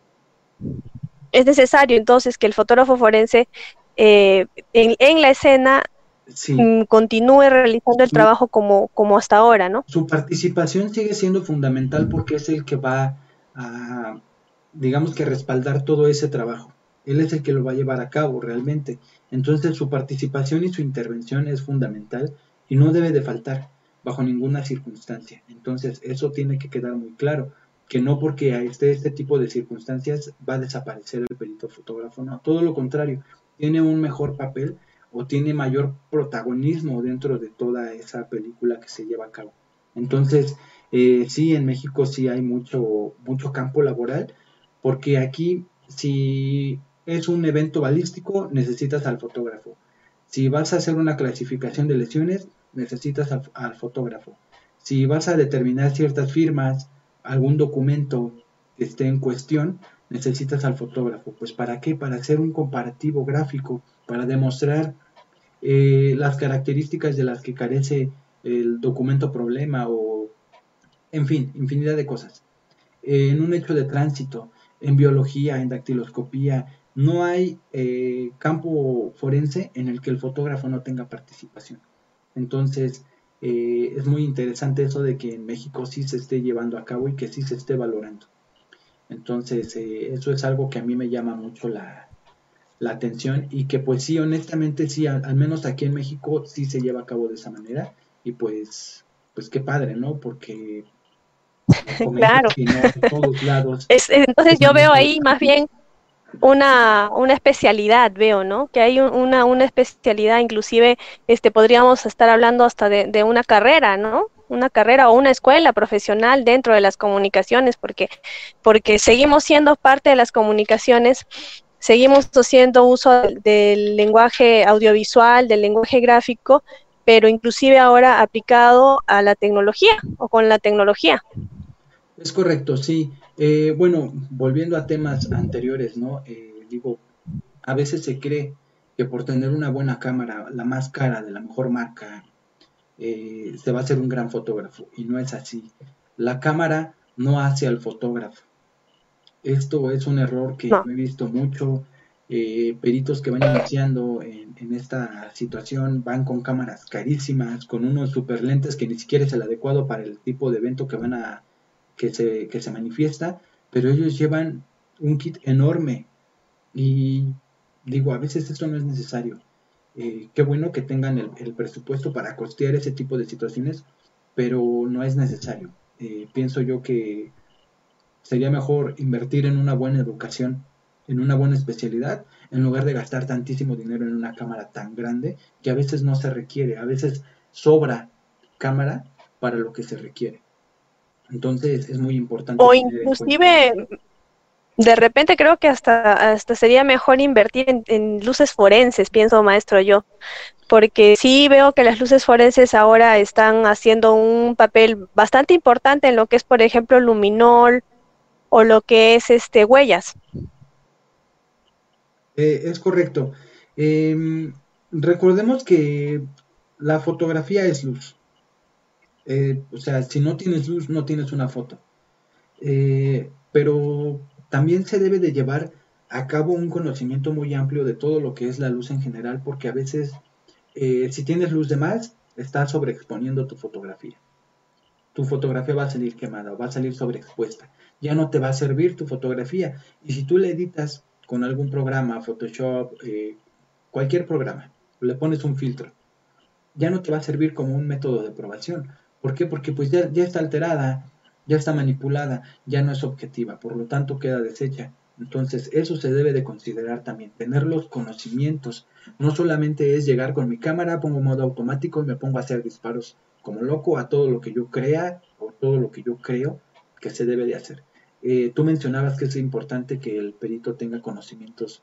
es necesario entonces que el fotógrafo forense eh, en, en la escena sí, mm, continúe realizando el su, trabajo como, como hasta ahora, ¿no? su participación sigue siendo fundamental porque es el que va a, digamos que respaldar todo ese trabajo. Él es el que lo va a llevar a cabo realmente. Entonces su participación y su intervención es fundamental y no debe de faltar bajo ninguna circunstancia. Entonces eso tiene que quedar muy claro, que no porque esté este tipo de circunstancias va a desaparecer el perito fotógrafo, no, todo lo contrario, tiene un mejor papel o tiene mayor protagonismo dentro de toda esa película que se lleva a cabo. Entonces, eh, sí, en México sí hay mucho, mucho campo laboral, porque aquí si es un evento balístico, necesitas al fotógrafo. Si vas a hacer una clasificación de lesiones, necesitas al, al fotógrafo. Si vas a determinar ciertas firmas, algún documento que esté en cuestión, necesitas al fotógrafo. Pues ¿para qué? Para hacer un comparativo gráfico, para demostrar eh, las características de las que carece el documento problema o, en fin, infinidad de cosas. Eh, en un hecho de tránsito, en biología, en dactiloscopía, no hay eh, campo forense en el que el fotógrafo no tenga participación. Entonces, eh, es muy interesante eso de que en México sí se esté llevando a cabo y que sí se esté valorando. Entonces, eh, eso es algo que a mí me llama mucho la, la atención y que pues sí, honestamente sí, al, al menos aquí en México sí se lleva a cabo de esa manera y pues, pues qué padre, ¿no? Porque me comentas Claro. que no en todos lados Es, entonces se yo veo maneja de ahí esa más manera. bien una, una especialidad, veo, ¿no? Que hay un- una, una especialidad, inclusive este, podríamos estar hablando hasta de, de una carrera, ¿no? Una carrera o una escuela profesional dentro de las comunicaciones, porque, porque seguimos siendo parte de las comunicaciones, seguimos haciendo uso del, del lenguaje audiovisual, del lenguaje gráfico, pero inclusive ahora aplicado a la tecnología o con la tecnología. Es correcto, sí. Eh, bueno, volviendo a temas anteriores, ¿no? Eh, digo, a veces se cree que por tener una buena cámara, la más cara, de la mejor marca, eh, se va a ser un gran fotógrafo, y no es así. La cámara no hace al fotógrafo. Esto es un error que No. yo he visto mucho. Eh, peritos que van iniciando en, en esta situación van con cámaras carísimas, con unos super lentes que ni siquiera es el adecuado para el tipo de evento que van a que se, que se manifiesta, pero ellos llevan un kit enorme y digo, a veces esto no es necesario. Eh, qué bueno que tengan el, el presupuesto para costear ese tipo de situaciones, pero no es necesario. Eh, pienso yo que sería mejor invertir en una buena educación en una buena especialidad, en lugar de gastar tantísimo dinero en una cámara tan grande que a veces no se requiere, a veces sobra cámara para lo que se requiere. Entonces es muy importante O tener en cuenta. inclusive, de repente creo que hasta, hasta sería mejor invertir en, en luces forenses, pienso, maestro, yo. Porque sí veo que las luces forenses ahora están haciendo un papel bastante importante en lo que es, por ejemplo, luminol o lo que es este huellas. Eh, es correcto. Eh, recordemos que la fotografía es luz. Eh, o sea, si no tienes luz, no tienes una foto. Eh, pero también se debe de llevar a cabo un conocimiento muy amplio de todo lo que es la luz en general, porque a veces, eh, si tienes luz de más, estás sobreexponiendo tu fotografía. Tu fotografía va a salir quemada o va a salir sobreexpuesta. Ya no te va a servir tu fotografía. Y si tú le editas con algún programa, Photoshop, eh, cualquier programa, le pones un filtro, ya no te va a servir como un método de probación. ¿Por qué? Porque pues ya, ya está alterada, ya está manipulada, ya no es objetiva, por lo tanto queda deshecha. Entonces eso se debe de considerar también, tener los conocimientos. No solamente es llegar con mi cámara, pongo modo automático y me pongo a hacer disparos como loco a todo lo que yo crea o todo lo que yo creo que se debe de hacer. Eh, tú mencionabas que es importante que el perito tenga conocimientos,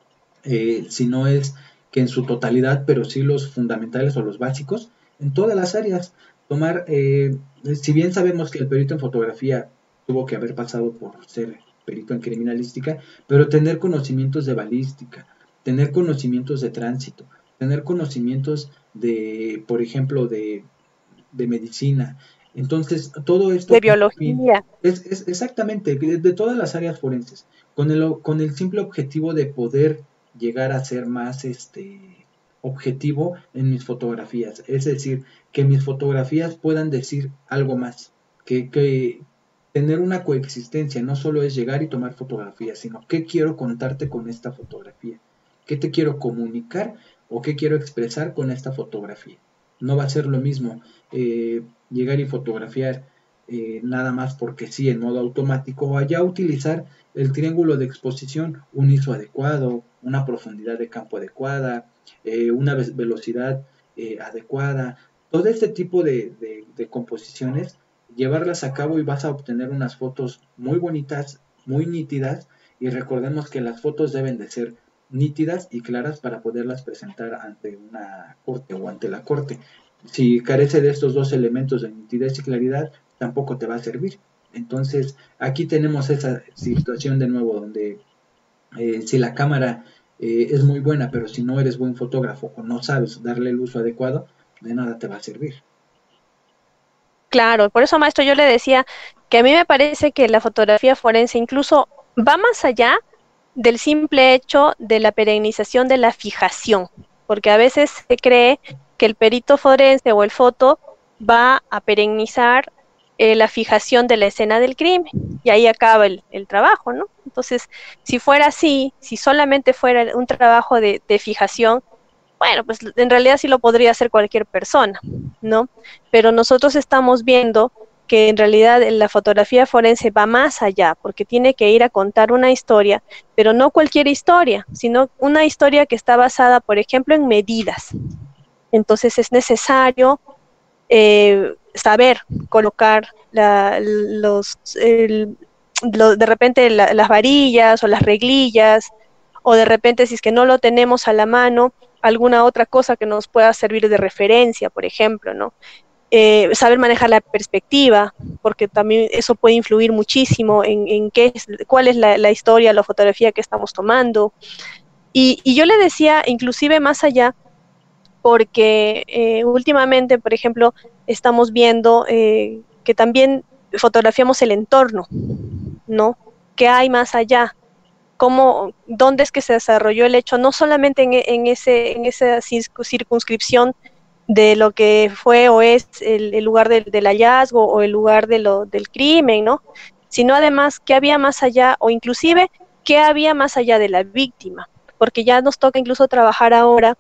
eh, si no es que en su totalidad, pero sí los fundamentales o los básicos, en todas las áreas. Tomar, eh, si bien sabemos que el perito en fotografía tuvo que haber pasado por ser perito en criminalística, pero tener conocimientos de balística, tener conocimientos de tránsito, tener conocimientos de, por ejemplo, de, de medicina. Entonces, todo esto De biología. es, es exactamente de, de todas las áreas forenses, con el, con el simple objetivo de poder llegar a ser más este objetivo en mis fotografías, es decir, que mis fotografías puedan decir algo más, que, que tener una coexistencia no solo es llegar y tomar fotografías, sino qué quiero contarte con esta fotografía, qué te quiero comunicar o qué quiero expresar con esta fotografía. No va a ser lo mismo eh, llegar y fotografiar eh, nada más porque sí, en modo automático, o allá utilizar el triángulo de exposición, un I S O adecuado, una profundidad de campo adecuada, eh, una velocidad eh, adecuada, todo este tipo de, de, de composiciones, llevarlas a cabo y vas a obtener unas fotos muy bonitas, muy nítidas, y recordemos que las fotos deben de ser nítidas y claras para poderlas presentar ante una corte o ante la corte. Si carece de estos dos elementos de nitidez y claridad, tampoco te va a servir. Entonces, aquí tenemos esa situación de nuevo donde eh, si la cámara eh, es muy buena, pero si no eres buen fotógrafo o no sabes darle el uso adecuado, de nada te va a servir. Claro, por eso, maestro, yo le decía que a mí me parece que la fotografía forense incluso va más allá del simple hecho de la perenización de la fijación, porque a veces se cree que el perito forense o el foto va a perenizar eh, la fijación de la escena del crimen y ahí acaba el, el trabajo, ¿no? Entonces, si fuera así, si solamente fuera un trabajo de, de fijación, bueno, pues en realidad sí lo podría hacer cualquier persona, ¿no? Pero nosotros estamos viendo que en realidad la fotografía forense va más allá, porque tiene que ir a contar una historia, pero no cualquier historia, sino una historia que está basada, por ejemplo, en medidas. Entonces es necesario eh, saber colocar la, los, el, lo, de repente la, las varillas o las reglillas, o de repente si es que no lo tenemos a la mano, alguna otra cosa que nos pueda servir de referencia, por ejemplo, ¿no? Eh, saber manejar la perspectiva, porque también eso puede influir muchísimo en, en qué es, cuál es la, la historia, la fotografía que estamos tomando. Y, y yo le decía, inclusive más allá, porque eh, últimamente, por ejemplo, estamos viendo eh, que también fotografiamos el entorno, ¿no? ¿Qué hay más allá? Cómo, dónde es que se desarrolló el hecho, no solamente en, en, ese, en esa circunscripción de lo que fue o es el, el lugar del, del hallazgo o el lugar de lo, del crimen, ¿no? Sino además qué había más allá o inclusive qué había más allá de la víctima, porque ya nos toca incluso trabajar ahora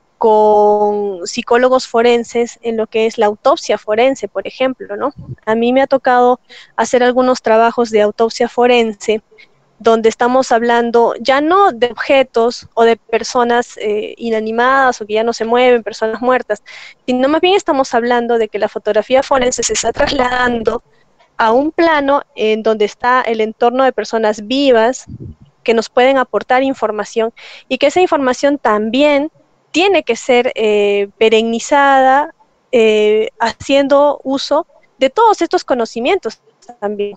con psicólogos forenses en lo que es la autopsia forense, por ejemplo, ¿no? A mí me ha tocado hacer algunos trabajos de autopsia forense donde estamos hablando ya no de objetos o de personas eh, inanimadas o que ya no se mueven, personas muertas, sino más bien estamos hablando de que la fotografía forense se está trasladando a un plano en donde está el entorno de personas vivas que nos pueden aportar información y que esa información también tiene que ser eh, perennizada eh, haciendo uso de todos estos conocimientos también.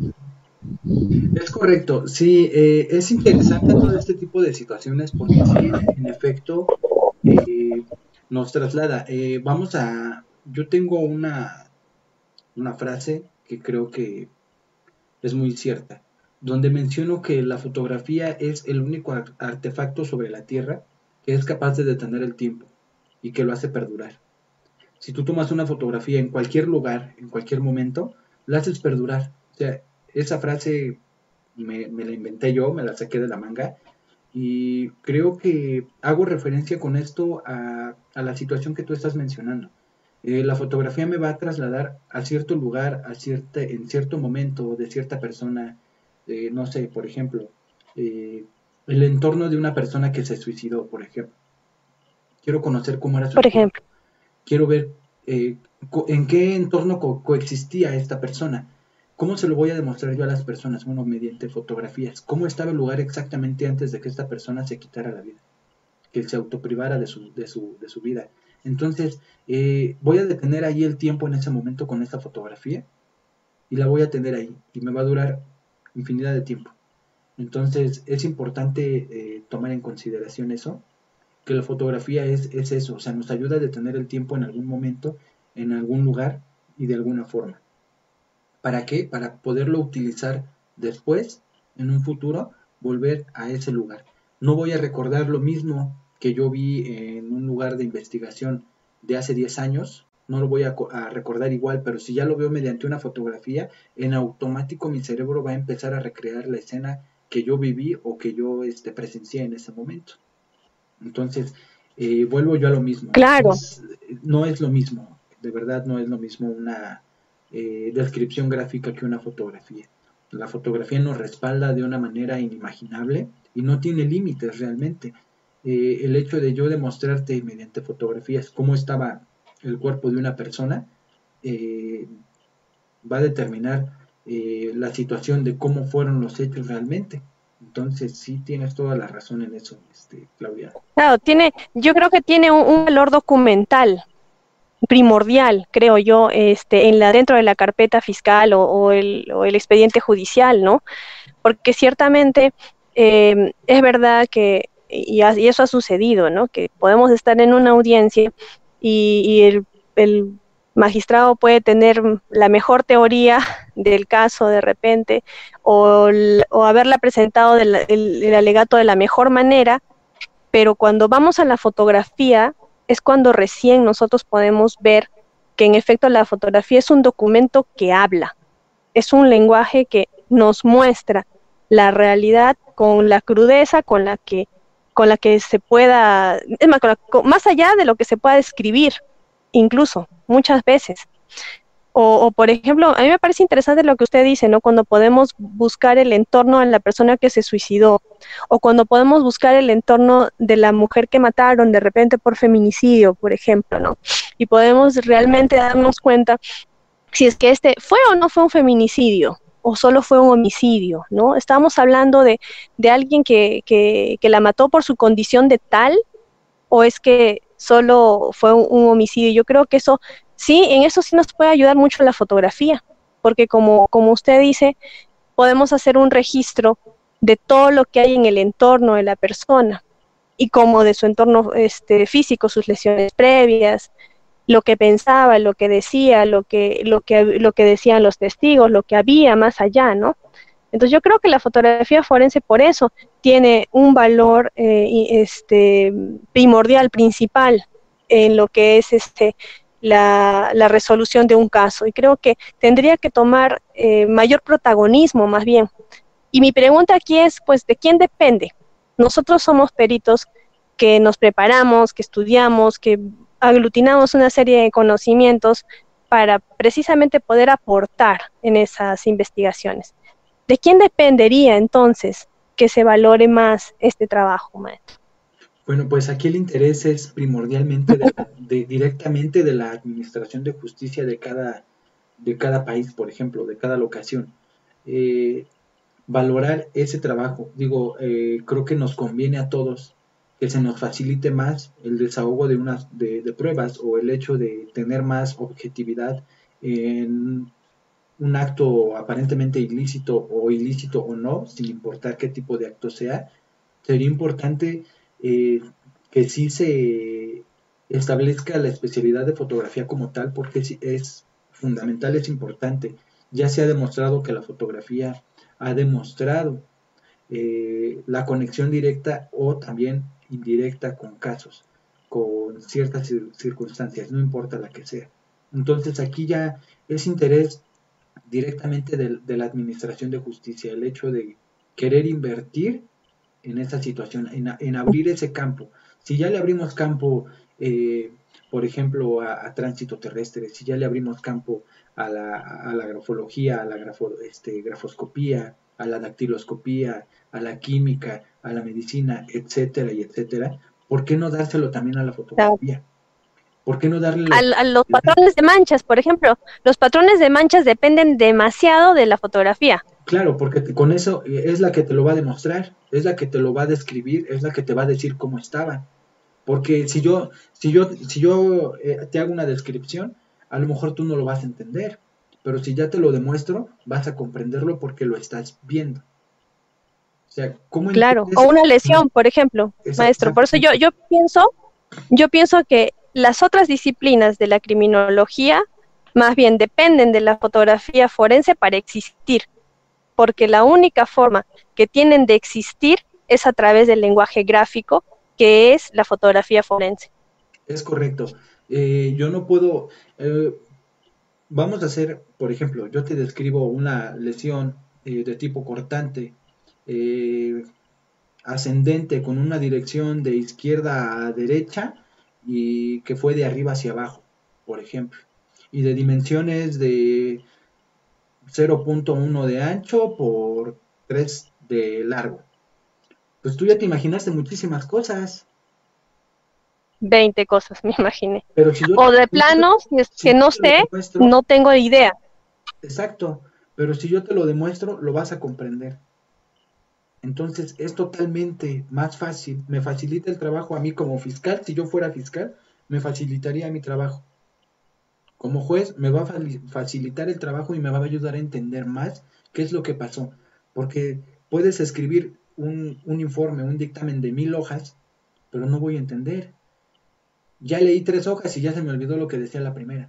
Es correcto, sí, eh, es interesante todo este tipo de situaciones porque sí, en efecto, eh, nos traslada. Eh, vamos a, yo tengo una, una frase que creo que es muy cierta, donde menciono que la fotografía es el único artefacto sobre la Tierra que es capaz de detener el tiempo y que lo hace perdurar. Si tú tomas una fotografía en cualquier lugar, en cualquier momento, la haces perdurar. O sea, esa frase me, me la inventé yo, me la saqué de la manga, y creo que hago referencia con esto a, a la situación que tú estás mencionando. Eh, la fotografía me va a trasladar a cierto lugar, a cierta, en cierto momento de cierta persona, eh, no sé, por ejemplo, eh, el entorno de una persona que se suicidó, por ejemplo. Quiero conocer cómo era su Por entorno. ejemplo. Quiero ver eh, co en qué entorno co coexistía esta persona. ¿Cómo se lo voy a demostrar yo a las personas? Bueno, mediante fotografías. ¿Cómo estaba el lugar exactamente antes de que esta persona se quitara la vida? Que se autoprivara de su, de su, de su vida. Entonces, eh, voy a detener ahí el tiempo en ese momento con esta fotografía y la voy a tener ahí y me va a durar infinidad de tiempo. Entonces, es importante eh, tomar en consideración eso, que la fotografía es, es eso, o sea, nos ayuda a detener el tiempo en algún momento, en algún lugar y de alguna forma. ¿Para qué? Para poderlo utilizar después, en un futuro, volver a ese lugar. No voy a recordar lo mismo que yo vi en un lugar de investigación de hace diez años, no lo voy a, a recordar igual, pero si ya lo veo mediante una fotografía, en automático mi cerebro va a empezar a recrear la escena que yo viví o que yo este, presencié en ese momento. Entonces, eh, vuelvo yo a lo mismo. Claro. Es, no es lo mismo, de verdad no es lo mismo una eh, descripción gráfica que una fotografía. La fotografía nos respalda de una manera inimaginable y no tiene límites realmente. Eh, el hecho de yo demostrarte mediante fotografías cómo estaba el cuerpo de una persona eh, va a determinar eh, la situación de cómo fueron los hechos realmente. Entonces sí tienes toda la razón en eso, este, Claudia. Claro, tiene, yo creo que tiene un, un valor documental primordial, creo yo, este, en la dentro de la carpeta fiscal o, o, el, o el expediente judicial, ¿no? Porque ciertamente eh, es verdad que, y, y eso ha sucedido, ¿no? Que podemos estar en una audiencia y, y el, el magistrado puede tener la mejor teoría del caso de repente, o, o haberla presentado del, el, el alegato de la mejor manera, pero cuando vamos a la fotografía es cuando recién nosotros podemos ver que en efecto la fotografía es un documento que habla, es un lenguaje que nos muestra la realidad con la crudeza con la que, con la que se pueda, es más, con la, con, más allá de lo que se pueda describir, incluso, muchas veces. O, o, por ejemplo, a mí me parece interesante lo que usted dice, ¿no? Cuando podemos buscar el entorno de la persona que se suicidó, o cuando podemos buscar el entorno de la mujer que mataron de repente por feminicidio, por ejemplo, ¿no? Y podemos realmente darnos cuenta si es que este fue o no fue un feminicidio, o solo fue un homicidio, ¿no? Estamos hablando de, de alguien que, que, que la mató por su condición de tal, o es que solo fue un, un homicidio. Yo creo que eso, sí, en eso sí nos puede ayudar mucho la fotografía, porque como, como usted dice, podemos hacer un registro de todo lo que hay en el entorno de la persona, y como de su entorno este, físico, sus lesiones previas, lo que pensaba, lo que decía, lo que, lo que, lo que decían los testigos, lo que había más allá, ¿no? Entonces yo creo que la fotografía forense por eso tiene un valor eh, este, primordial, principal, en lo que es este, la, la resolución de un caso. Y creo que tendría que tomar eh, mayor protagonismo más bien. Y mi pregunta aquí es, pues, ¿de quién depende? Nosotros somos peritos que nos preparamos, que estudiamos, que aglutinamos una serie de conocimientos para precisamente poder aportar en esas investigaciones. ¿De quién dependería entonces que se valore más este trabajo, maestro? Bueno, pues aquí el interés es primordialmente de la- de- directamente de la administración de justicia de cada, de cada país, por ejemplo, de cada locación. Eh, Valorar ese trabajo. Digo, eh, creo que nos conviene a todos que se nos facilite más el desahogo de unas de, de pruebas o el hecho de tener más objetividad en un acto aparentemente ilícito o ilícito o no, sin importar qué tipo de acto sea. Sería importante eh, que sí se establezca la especialidad de fotografía como tal, porque es, es fundamental, es importante. Ya se ha demostrado que la fotografía ha demostrado eh, la conexión directa o también indirecta con casos, con ciertas circunstancias, no importa la que sea. Entonces aquí ya es interés directamente de, de la Administración de Justicia, el hecho de querer invertir en esa situación, en, en abrir ese campo. Si ya le abrimos campo, eh, por ejemplo, a, a, tránsito terrestre, si ya le abrimos campo a la, a la grafología, a la grafo, este, grafoscopía, a la dactiloscopía, a la química, a la medicina, etcétera, y etcétera, ¿por qué no dárselo también a la fotografía? ¿Por qué no darle A, los... a los patrones de manchas, por ejemplo, los patrones de manchas dependen demasiado de la fotografía. Claro, porque te, con eso es la que te lo va a demostrar, es la que te lo va a describir, es la que te va a decir cómo estaba. Porque si yo, si yo, si yo eh, te hago una descripción, a lo mejor tú no lo vas a entender, pero si ya te lo demuestro, vas a comprenderlo porque lo estás viendo. O sea, ¿cómo Claro, entiendes? o una lesión, por ejemplo, maestro. Por eso yo, yo pienso, yo pienso que las otras disciplinas de la criminología más bien dependen de la fotografía forense para existir, porque la única forma que tienen de existir es a través del lenguaje gráfico, que es la fotografía forense. Es correcto. Eh, yo no puedo, eh, vamos a hacer, por ejemplo, yo te describo una lesión eh, de tipo cortante, eh, ascendente, con una dirección de izquierda a derecha y que fue de arriba hacia abajo, por ejemplo, y de dimensiones de cero punto uno de ancho por tres de largo. Pues tú ya te imaginaste muchísimas cosas. veinte cosas, me imaginé. Pero si yo, O de plano, si es si que yo no te lo sé, demuestro, no tengo idea. exacto, pero si yo te lo demuestro, lo vas a comprender. Entonces es totalmente más fácil, me facilita el trabajo a mí como fiscal. Si yo fuera fiscal, me facilitaría mi trabajo. Como juez, me va a facilitar el trabajo y me va a ayudar a entender más qué es lo que pasó. Porque puedes escribir un, un informe, un dictamen de mil hojas, pero no voy a entender. Ya leí tres hojas y ya se me olvidó lo que decía la primera.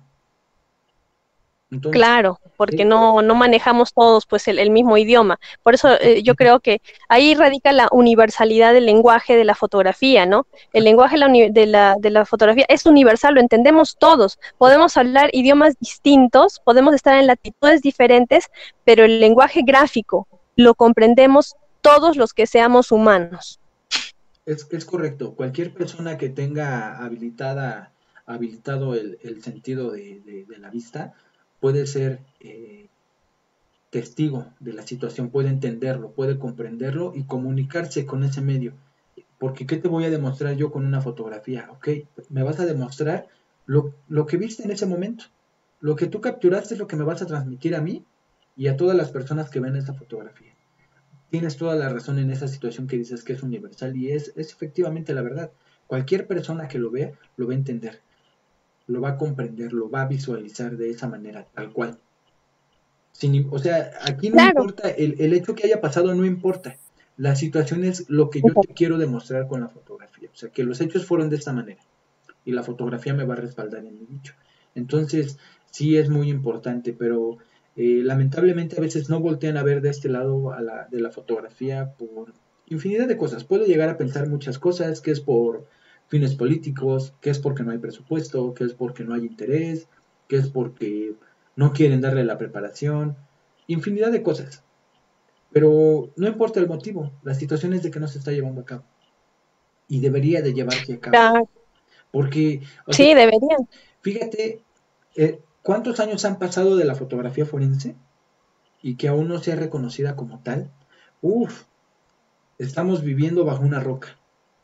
Entonces, Claro, porque eh, no, no manejamos todos pues el, el mismo idioma. Por eso eh, yo creo que ahí radica la universalidad del lenguaje de la fotografía, ¿no? El lenguaje la de, la, de la fotografía es universal, lo entendemos todos. Podemos hablar idiomas distintos, podemos estar en latitudes diferentes, pero el lenguaje gráfico lo comprendemos todos los que seamos humanos. Es, es correcto. Cualquier persona que tenga habilitada, habilitado el, el sentido de, de, de, la vista puede ser eh, testigo de la situación, puede entenderlo, puede comprenderlo y comunicarse con ese medio. Porque ¿qué te voy a demostrar yo con una fotografía? Ok, me vas a demostrar lo, lo que viste en ese momento. Lo que tú capturaste es lo que me vas a transmitir a mí y a todas las personas que ven esa fotografía. Tienes toda la razón en esa situación que dices que es universal y es, es efectivamente la verdad. Cualquier persona que lo vea, lo va a entender, lo va a comprender, lo va a visualizar de esa manera, tal cual. Sin, o sea, aquí no Claro. importa, el, el hecho que haya pasado no importa. La situación es lo que yo te quiero demostrar con la fotografía. O sea, que los hechos fueron de esta manera y la fotografía me va a respaldar en mi dicho. Entonces, sí es muy importante, pero eh, lamentablemente a veces no voltean a ver de este lado a la, de la fotografía por infinidad de cosas. Puedo llegar a pensar muchas cosas, que es por fines políticos, que es porque no hay presupuesto, que es porque no hay interés, que es porque no quieren darle la preparación, infinidad de cosas. Pero no importa el motivo, la situación es de que no se está llevando a cabo. Y debería de llevarse a cabo. Claro. Porque, o sea, sí, deberían. Fíjate, eh, ¿cuántos años han pasado de la fotografía forense? y que aún no sea reconocida como tal, uff, estamos viviendo bajo una roca.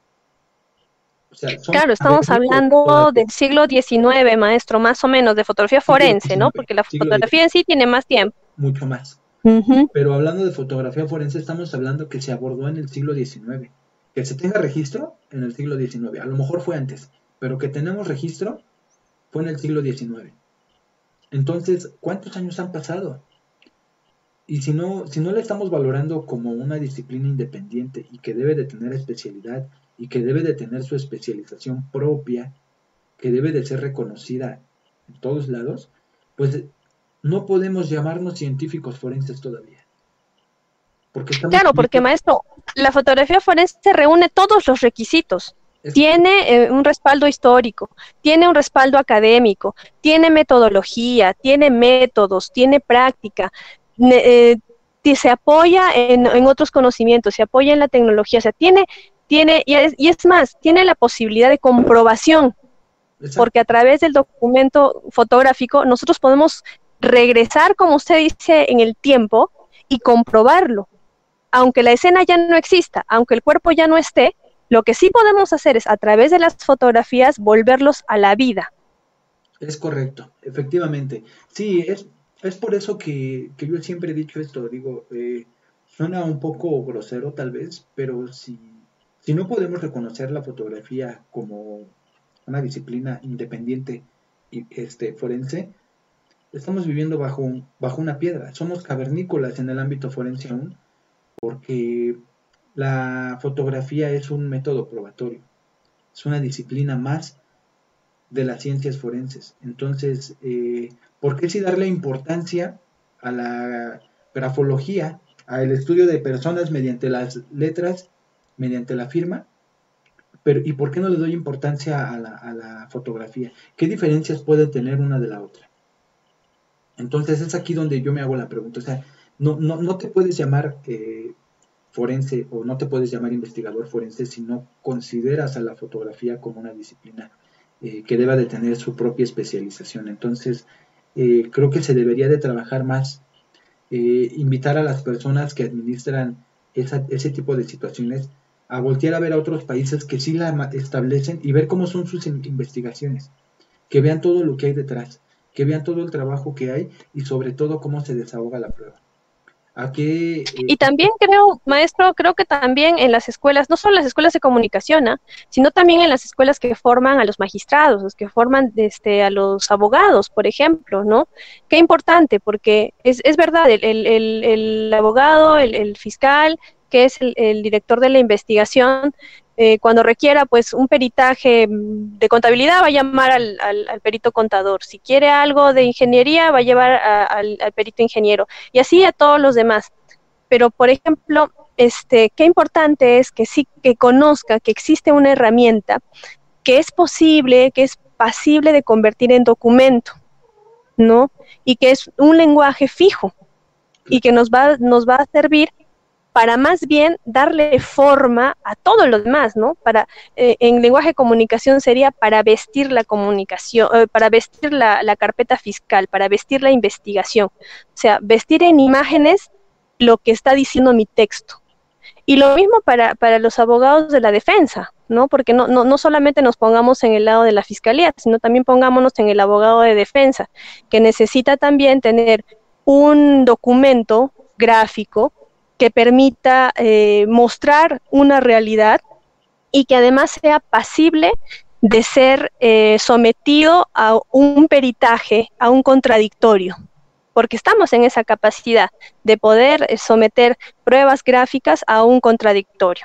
O sea, somos Claro, estamos cavernícolas hablando todavía. del siglo diecinueve, maestro, más o menos, de fotografía Siglo forense, ¿no? diecinueve, Porque la siglo fotografía diecinueve, en sí tiene más tiempo. mucho más. Ujú. Pero hablando de fotografía forense, estamos hablando que se abordó en el siglo diecinueve. Que se tenga registro en el siglo diecinueve. A lo mejor fue antes, pero que tenemos registro fue en el siglo diecinueve. Entonces, ¿cuántos años han pasado? Y si no, si no la estamos valorando como una disciplina independiente y que debe de tener especialidad y que debe de tener su especialización propia, que debe de ser reconocida en todos lados, pues no podemos llamarnos científicos forenses todavía, porque estamos Claro, porque viviendo, maestro, la fotografía forense reúne todos los requisitos. es correcto, Tiene eh, un respaldo histórico, tiene un respaldo académico, tiene metodología, tiene métodos, tiene práctica, ne- eh, ti- se apoya en, en otros conocimientos, se apoya en la tecnología, o sea, tiene, tiene, y es, y es más, tiene la posibilidad de comprobación, porque exacto, a través del documento fotográfico nosotros podemos regresar, como usted dice, en el tiempo y comprobarlo aunque la escena ya no exista, aunque el cuerpo ya no esté, lo que sí podemos hacer es a través de las fotografías volverlos a la vida. es correcto, efectivamente. Sí, es, es por eso que, que yo siempre he dicho esto, digo, eh, suena un poco grosero tal vez, pero si, si no podemos reconocer la fotografía como una disciplina independiente y este, forense, estamos viviendo bajo, un- bajo una piedra. Somos cavernícolas en el ámbito forense aún, porque la fotografía es un método probatorio, es una disciplina más de las ciencias forenses. Entonces, eh, ¿por qué si darle importancia a la grafología, al estudio de personas mediante las letras, mediante la firma? Pero, ¿y por qué no le doy importancia a la, a la fotografía? ¿Qué diferencias puede tener una de la otra? Entonces es aquí donde yo me hago la pregunta. O sea, no, no, no te puedes llamar eh, forense o no te puedes llamar investigador forense si no consideras a la fotografía como una disciplina eh, que deba de tener su propia especialización. Entonces, eh, creo que se debería de trabajar más, eh, invitar a las personas que administran esa, ese tipo de situaciones a voltear a ver a otros países que sí la establecen y ver cómo son sus investigaciones, que vean todo lo que hay detrás, que vean todo el trabajo que hay y sobre todo cómo se desahoga la prueba. ¿A qué? Y Eh, también creo, maestro, creo que también en las escuelas, no solo las escuelas de comunicación, ¿ah? Sino también en las escuelas que forman a los magistrados, los que forman este, a los abogados, por ejemplo, ¿no? Qué importante, porque es, es verdad, el, el, el, el abogado, el, el fiscal, que es el, el director de la investigación, eh, cuando requiera pues un peritaje de contabilidad va a llamar al, al, al perito contador, si quiere algo de ingeniería va a llevar a, al, al perito ingeniero y así a todos los demás. Pero, por ejemplo, este, qué importante es que sí que conozca que existe una herramienta que es posible, que es pasible de convertir en documento, ¿no? Y que es un lenguaje fijo y que nos va, nos va a servir para más bien darle forma a todo lo demás, ¿no? Para, eh, en lenguaje de comunicación sería para vestir la comunicación, eh, para vestir la, la carpeta fiscal, para vestir la investigación, o sea, vestir en imágenes lo que está diciendo mi texto. Y lo mismo para, para los abogados de la defensa, ¿no? Porque no, no, no solamente nos pongamos en el lado de la fiscalía, sino también pongámonos en el abogado de defensa, que necesita también tener un documento gráfico que permita eh, mostrar una realidad y que además sea pasible de ser eh, sometido a un peritaje, a un contradictorio, porque estamos en esa capacidad de poder eh, someter pruebas gráficas a un contradictorio.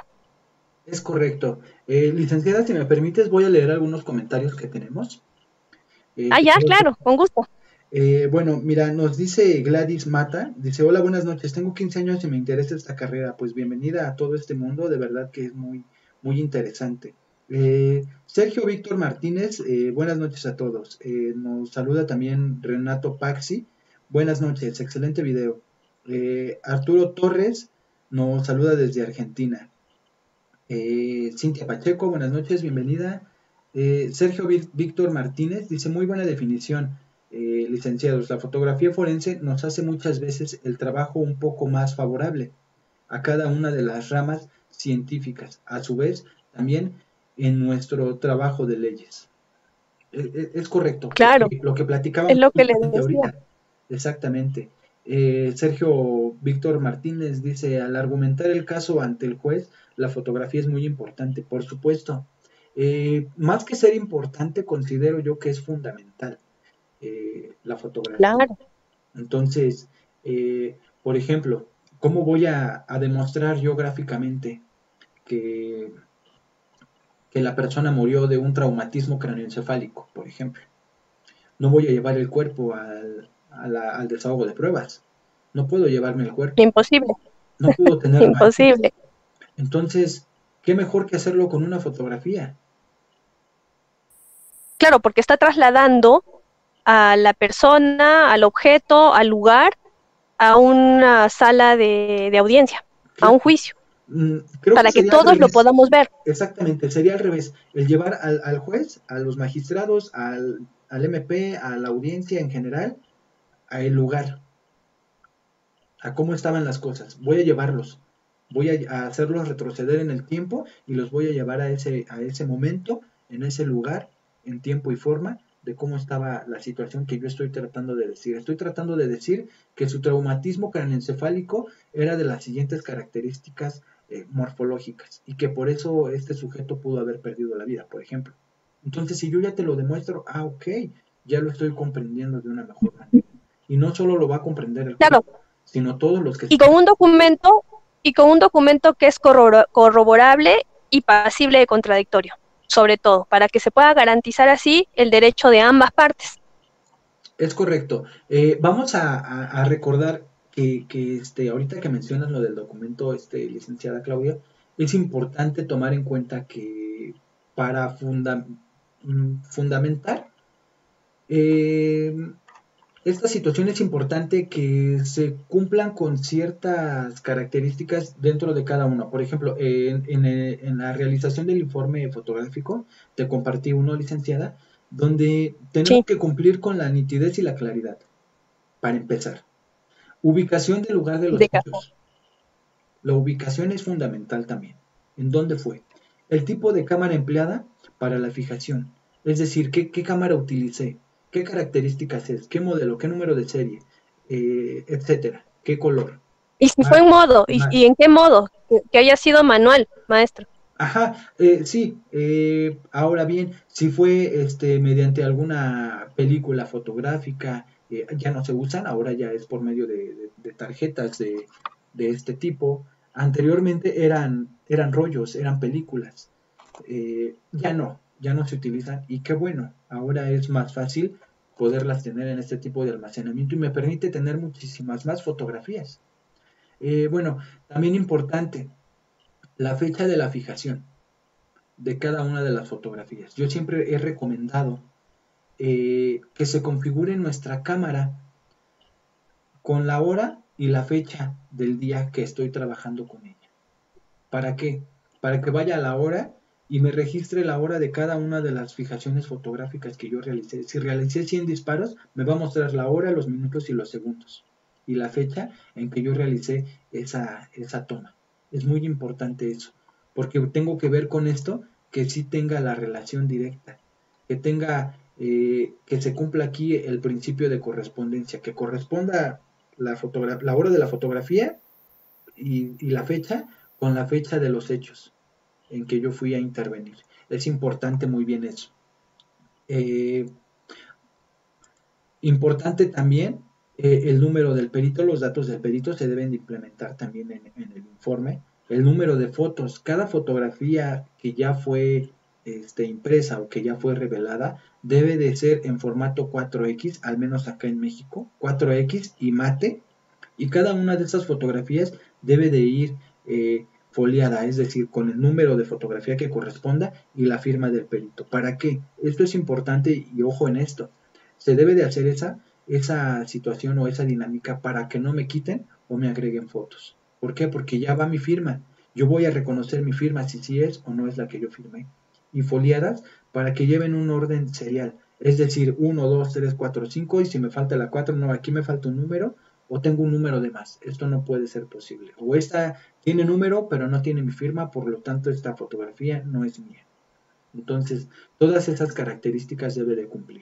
es correcto. Eh, licenciada, si me permites, voy a leer algunos comentarios que tenemos. Eh, Ah, ¿te ya, parece? claro, con gusto. Eh, bueno, mira, nos dice Gladys Mata, dice, hola, buenas noches, tengo quince años y me interesa esta carrera, pues bienvenida a todo este mundo, de verdad que es muy, muy interesante. Eh, Sergio Víctor Martínez, eh, buenas noches a todos. Eh, nos saluda también Renato Paxi, buenas noches, excelente video. Eh, Arturo Torres nos saluda desde Argentina. Eh, Cintia Pacheco, buenas noches, bienvenida. Eh, Sergio Víctor Martínez dice, muy buena definición. eh, licenciados, la fotografía forense nos hace muchas veces el trabajo un poco más favorable a cada una de las ramas científicas, a su vez también en nuestro trabajo de leyes. Es, es- es correcto, es Claro, que lo que es platicábamos lo que les justamente decía. ahorita, exactamente. Eh, Sergio Víctor Martínez dice, al argumentar el caso ante el juez, la fotografía es muy importante, por supuesto. Eh, más que ser importante, considero yo que es fundamental eh, la fotografía. Claro, Entonces, eh, por ejemplo, ¿cómo voy a, a demostrar yo gráficamente que, que la persona murió de un traumatismo craneoencefálico, por ejemplo? No voy a llevar el cuerpo al, a la- al desahogo de pruebas. No puedo llevarme el cuerpo. imposible, No puedo tenerlo ahí. imposible. Entonces, ¿qué mejor que hacerlo con una fotografía? Claro, porque está trasladando a la persona, al objeto, al lugar, a una sala de, de audiencia, a un Claro, juicio, mm, creo que para que sería al todos lo revés. podamos ver. Exactamente, sería al revés. El llevar al, al juez, a los magistrados, al, al M P, a la audiencia en general, a el lugar, a cómo estaban las cosas. Voy a llevarlos, voy a, a hacerlos retroceder en el tiempo y los voy a llevar a ese, a ese momento, en ese lugar, en tiempo y forma, de cómo estaba la situación que yo estoy tratando de decir. Estoy tratando de decir que su traumatismo craneoencefálico era de las siguientes características eh, morfológicas y que por eso este sujeto pudo haber perdido la vida, por ejemplo. Entonces, si yo ya te lo demuestro, ah, ok, ya lo estoy comprendiendo de una mejor manera. Y no solo lo va a comprender el juez, Claro, sino todos los que y están. con un documento, y con un documento que es corrobora- corroborable y pasible de contradictorio, sobre todo, para que se pueda garantizar así el derecho de ambas partes. Es correcto. Eh, vamos a, a- a recordar que, que, este, ahorita que mencionas lo del documento, este, licenciada Claudia, es importante tomar en cuenta que para funda- mm, fundamentar eh, esta situación es importante que se cumplan con ciertas características dentro de cada uno. Por ejemplo, en, en, eh, en la realización del informe fotográfico, te compartí uno, licenciada, donde tenemos Sí, que cumplir con la nitidez y la claridad, para empezar. Ubicación del lugar de los de cajón. hechos. La ubicación es fundamental también. ¿En dónde fue? El tipo de cámara empleada para la fijación. Es decir, qué, qué cámara utilicé, qué características es, qué modelo, qué número de serie, eh, etcétera, qué color. Y si fue en Marca modo, y y, y más. en qué modo, que, que haya sido manual, maestro. Ajá, eh, sí. Eh, ahora bien, si fue este mediante alguna película fotográfica, eh, ya no se usan, ahora ya es por medio de, de- de tarjetas de, de este tipo. Anteriormente eran, eran rollos, eran películas. Eh, ya no, ya no se utilizan y qué bueno, ahora es más fácil poderlas tener en este tipo de almacenamiento y me permite tener muchísimas más fotografías. Eh, bueno, también importante, la fecha de la fijación de cada una de las fotografías. Yo siempre he recomendado eh, que se configure nuestra cámara con la hora y la fecha del día que estoy trabajando con ella. ¿Para qué? Para que vaya a la hora y me registre la hora de cada una de las fijaciones fotográficas que yo realicé. Si realicé cien disparos, me va a mostrar la hora, los minutos y los segundos. Y la fecha en que yo realicé esa, esa toma. Es muy importante eso, porque tengo que ver con esto que sí tenga la relación directa, que tenga, eh, que se cumpla aquí el principio de correspondencia, que corresponda la, fotogra la hora de la fotografía y, y la fecha con la fecha de los hechos en que yo fui a intervenir. Es importante muy bien eso. Eh, Importante también eh, el número del perito, los datos del perito se deben de implementar también en, en el informe. El número de fotos, cada fotografía que ya fue este, impresa o que ya fue revelada debe de ser en formato cuatro equis, al menos acá en México, cuatro equis y mate, y cada una de esas fotografías debe de ir eh, foliada, es decir, con el número de fotografía que corresponda y la firma del perito. ¿Para qué? Esto es importante y ojo en esto. Se debe de hacer esa, esa situación o esa dinámica para que no me quiten o me agreguen fotos. ¿Por qué? Porque ya va mi firma. Yo voy a reconocer mi firma si sí es o no es la que yo firmé. Y foliadas para que lleven un orden serial. Es decir, uno, dos, tres, cuatro, cinco, y si me falta la cuatro, no, aquí me falta un número, o tengo un número de más. Esto no puede ser posible. O esta tiene número, pero no tiene mi firma, por lo tanto esta fotografía no es mía. Entonces, todas esas características debe de cumplir.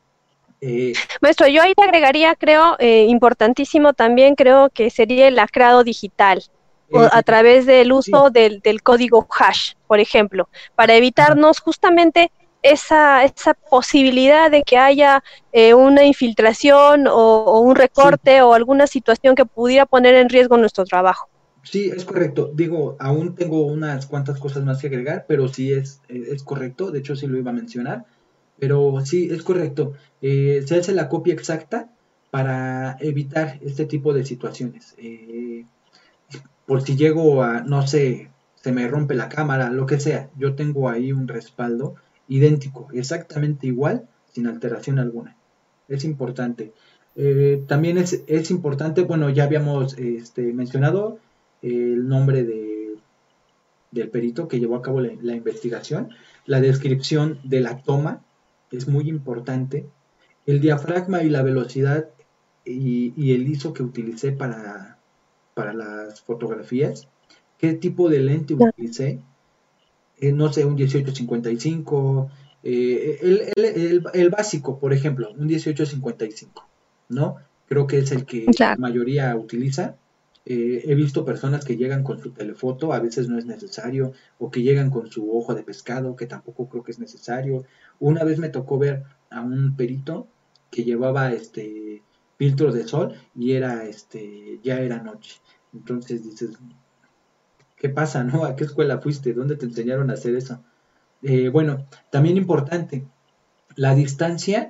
Eh, Maestro, yo ahí le agregaría, creo, eh, importantísimo también, creo que sería el lacrado digital, o eh, a través del sí, uso del, del código hash, por ejemplo, para ajá, evitarnos justamente esa, esa posibilidad de que haya eh, una infiltración o, o un sí, recorte o alguna situación que pudiera poner en riesgo nuestro trabajo. sí, es correcto. Digo, aún tengo unas cuantas cosas más que agregar, pero sí es, eh, es correcto. De hecho, sí lo iba a mencionar. Pero sí, es correcto. Eh, se hace la copia exacta para evitar este tipo de situaciones. Eh, por si llego a, no sé, se me rompe la cámara, lo que sea, yo tengo ahí un respaldo idéntico, exactamente igual, sin alteración alguna. Es importante. Eh, también es, es importante, bueno, ya habíamos este, mencionado el nombre de, del perito que llevó a cabo la, la investigación, la descripción de la toma es muy importante, el diafragma y la velocidad y, y el I S O que utilicé para, para las fotografías, qué tipo de lente utilicé, eh, no sé, un dieciocho cincuenta y cinco, eh, el, el, el, el, básico, por ejemplo, un dieciocho cincuenta y cinco, ¿no? Creo que es el que la Claro. mayoría utiliza. Eh, he visto personas que llegan con su telefoto, a veces no es necesario, o que llegan con su ojo de pescado, que tampoco creo que es necesario. Una vez me tocó ver a un perito que llevaba este filtro de sol y era este ya era noche. Entonces dices, ¿qué pasa, no? ¿A qué escuela fuiste? ¿Dónde te enseñaron a hacer eso? Eh, bueno, también importante, la distancia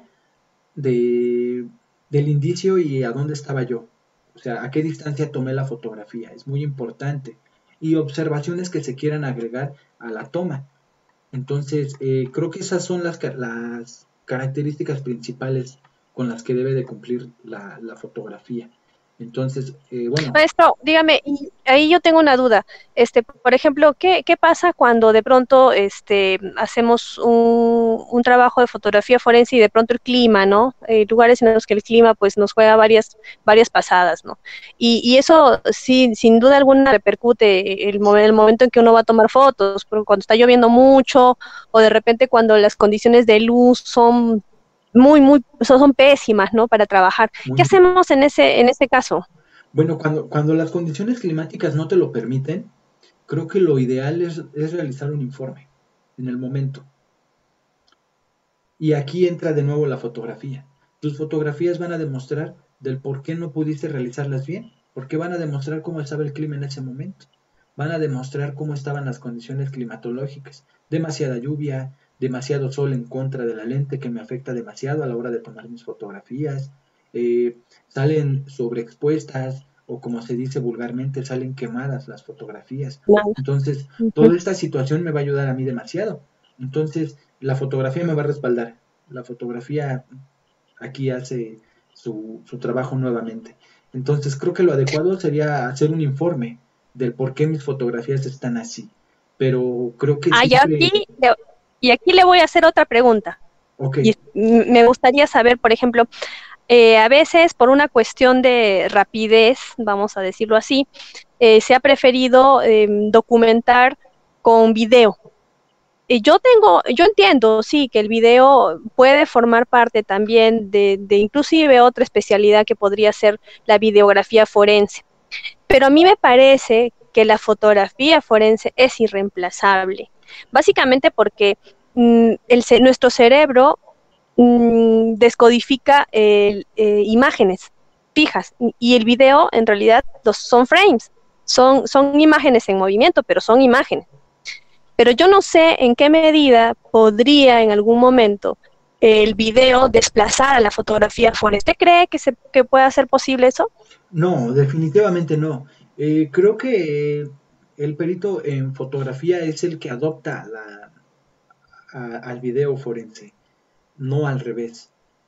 de, del indicio y a dónde estaba yo. O sea, a qué distancia tomé la fotografía. Es muy importante. Y observaciones que se quieran agregar a la toma. Entonces, eh, creo que esas son las, las características principales con las que debe de cumplir la, la fotografía. Entonces, eh, bueno, Maestro, dígame, y ahí yo tengo una duda. Este, por ejemplo, ¿qué, qué pasa cuando de pronto este, hacemos un, un trabajo de fotografía forense y de pronto el clima, ¿no? Hay lugares en los que el clima pues nos juega varias, varias pasadas, ¿no? Y, y eso sí, sin duda alguna repercute el, el momento en que uno va a tomar fotos, porque cuando está lloviendo mucho o de repente cuando las condiciones de luz son muy, muy, son, son pésimas, ¿no? Para trabajar. ¿Qué muy, hacemos en ese, en ese caso? bueno, cuando, cuando las condiciones climáticas no te lo permiten, creo que lo ideal es, es realizar un informe en el momento. Y aquí entra de nuevo la fotografía. Tus fotografías van a demostrar del por qué no pudiste realizarlas bien, porque van a demostrar cómo estaba el clima en ese momento, van a demostrar cómo estaban las condiciones climatológicas, demasiada lluvia, demasiado sol en contra de la lente que me afecta demasiado a la hora de tomar mis fotografías, eh, salen sobreexpuestas o como se dice vulgarmente, salen quemadas las fotografías. Entonces, toda esta situación me va a ayudar a mí demasiado. Entonces, la fotografía me va a respaldar. La fotografía aquí hace su, su trabajo nuevamente. Entonces, creo que lo adecuado sería hacer un informe del por qué mis fotografías están así. Pero creo que Ah, y siempre... aquí, le- y aquí le voy a hacer otra pregunta. Ok, Y m- me gustaría saber, por ejemplo, eh, a veces por una cuestión de rapidez, vamos a decirlo así, eh, se ha preferido eh, documentar con video. Y yo tengo, yo entiendo, sí, que el video puede formar parte también de, de inclusive otra especialidad que podría ser la videografía forense. Pero a mí me parece que la fotografía forense es irreemplazable, básicamente porque mm, el, nuestro cerebro mm, descodifica el, eh, imágenes fijas y el video en realidad los, son frames, son, son imágenes en movimiento, pero son imágenes. Pero yo no sé en qué medida podría en algún momento el video desplazar a la fotografía forense. ¿Usted cree que, se, que pueda ser posible eso? no, definitivamente no. Eh, creo que el perito en fotografía es el que adopta la, a, al video forense, no al revés.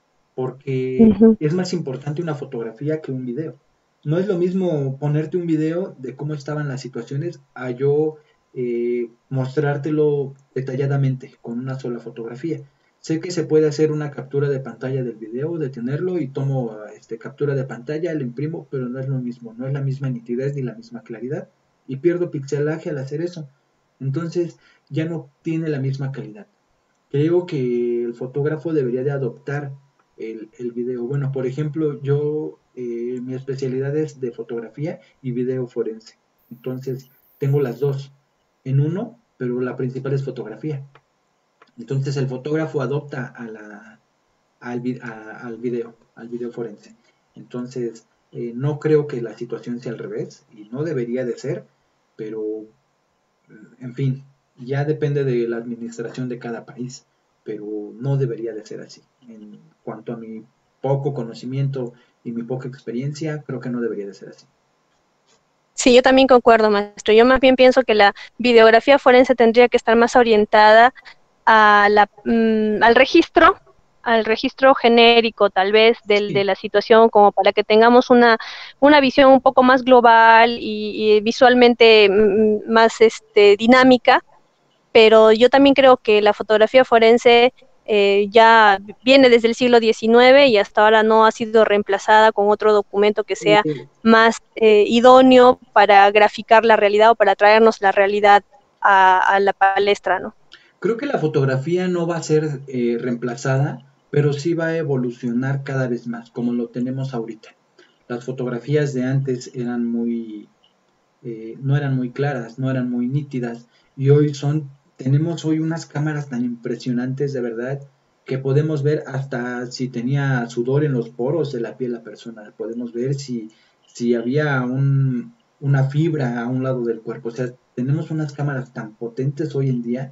Porque Uh-huh. es más importante una fotografía que un video. No es lo mismo ponerte un video de cómo estaban las situaciones a yo eh, mostrártelo detalladamente con una sola fotografía. Sé que se puede hacer una captura de pantalla del video, detenerlo y tomo este, captura de pantalla, lo imprimo, pero no es lo mismo, no es la misma nitidez ni la misma claridad y pierdo pixelaje al hacer eso. Entonces ya no tiene la misma calidad. Creo que el fotógrafo debería de adoptar el, el video. Bueno, por ejemplo, yo, eh, mi especialidad es de fotografía y video forense. Entonces, tengo las dos en uno, pero la principal es fotografía. Entonces, el fotógrafo adopta a la, al, a, al video, al video forense. Entonces, eh, no creo que la situación sea al revés y no debería de ser, pero en fin, ya depende de la administración de cada país, pero no debería de ser así. En cuanto a mi poco conocimiento y mi poca experiencia, creo que no debería de ser así. Sí, yo también concuerdo, maestro. Yo más bien pienso que la videografía forense tendría que estar más orientada a la, mm, al registro, al registro genérico tal vez del, de Sí, la situación, como para que tengamos una, una visión un poco más global y, y visualmente mm, más este, dinámica, pero yo también creo que la fotografía forense eh, ya viene desde el siglo diecinueve y hasta ahora no ha sido reemplazada con otro documento que sea eh, más eh, idóneo para graficar la realidad o para traernos la realidad a, a la palestra, ¿no? creo que la fotografía no va a ser eh, reemplazada, pero sí va a evolucionar cada vez más, como lo tenemos ahorita. Las fotografías de antes eran muy, eh, no eran muy claras, no eran muy nítidas y hoy son, tenemos hoy unas cámaras tan impresionantes de verdad que podemos ver hasta si tenía sudor en los poros de la piel la persona, podemos ver si, si había un, una fibra a un lado del cuerpo, o sea, tenemos unas cámaras tan potentes hoy en día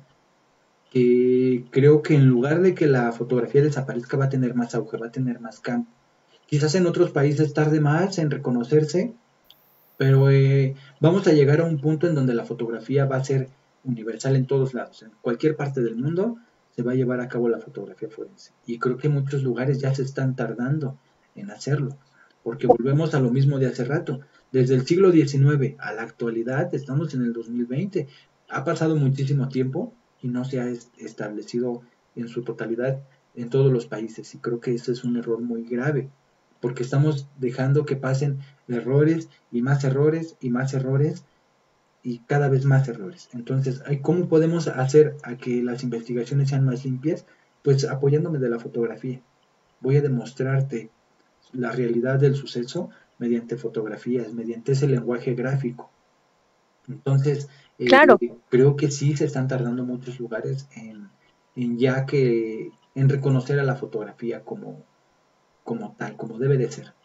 que creo que en lugar de que la fotografía desaparezca va a tener más auge, va a tener más campo. Quizás en otros países tarde más en reconocerse, pero eh, vamos a llegar a un punto en donde la fotografía va a ser universal en todos lados. En cualquier parte del mundo se va a llevar a cabo la fotografía forense. Y creo que muchos lugares ya se están tardando en hacerlo. Porque volvemos a lo mismo de hace rato. Desde el siglo diecinueve a la actualidad, estamos en el dos mil veinte. Ha pasado muchísimo tiempo y no se ha establecido en su totalidad en todos los países. Y creo que ese es un error muy grave. Porque estamos dejando que pasen errores y más errores y más errores y cada vez más errores. Entonces, ¿cómo podemos hacer a que las investigaciones sean más limpias? Pues apoyándome de la fotografía. Voy a demostrarte la realidad del suceso mediante fotografías, mediante ese lenguaje gráfico. Entonces, eh, Claro. creo que sí se están tardando muchos lugares en, en ya que en reconocer a la fotografía como, como tal, como debe de ser.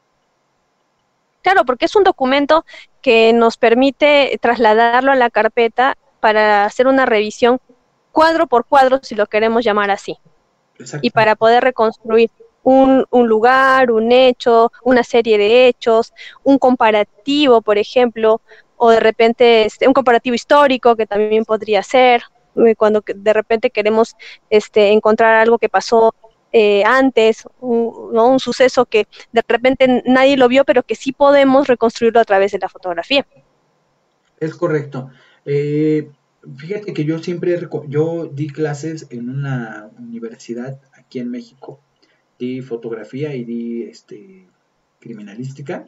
Claro, porque es un documento que nos permite trasladarlo a la carpeta para hacer una revisión cuadro por cuadro, si lo queremos llamar así, y Exacto. para poder reconstruir un, un lugar, un hecho, una serie de hechos, un comparativo, por ejemplo, o de repente este, un comparativo histórico que también podría ser, eh, cuando de repente queremos este, encontrar algo que pasó eh, antes, un, ¿no? un suceso que de repente nadie lo vio, pero que sí podemos reconstruirlo a través de la fotografía. Es correcto. Eh, fíjate que yo siempre, yo di clases en una universidad aquí en México, di fotografía y di este, criminalística,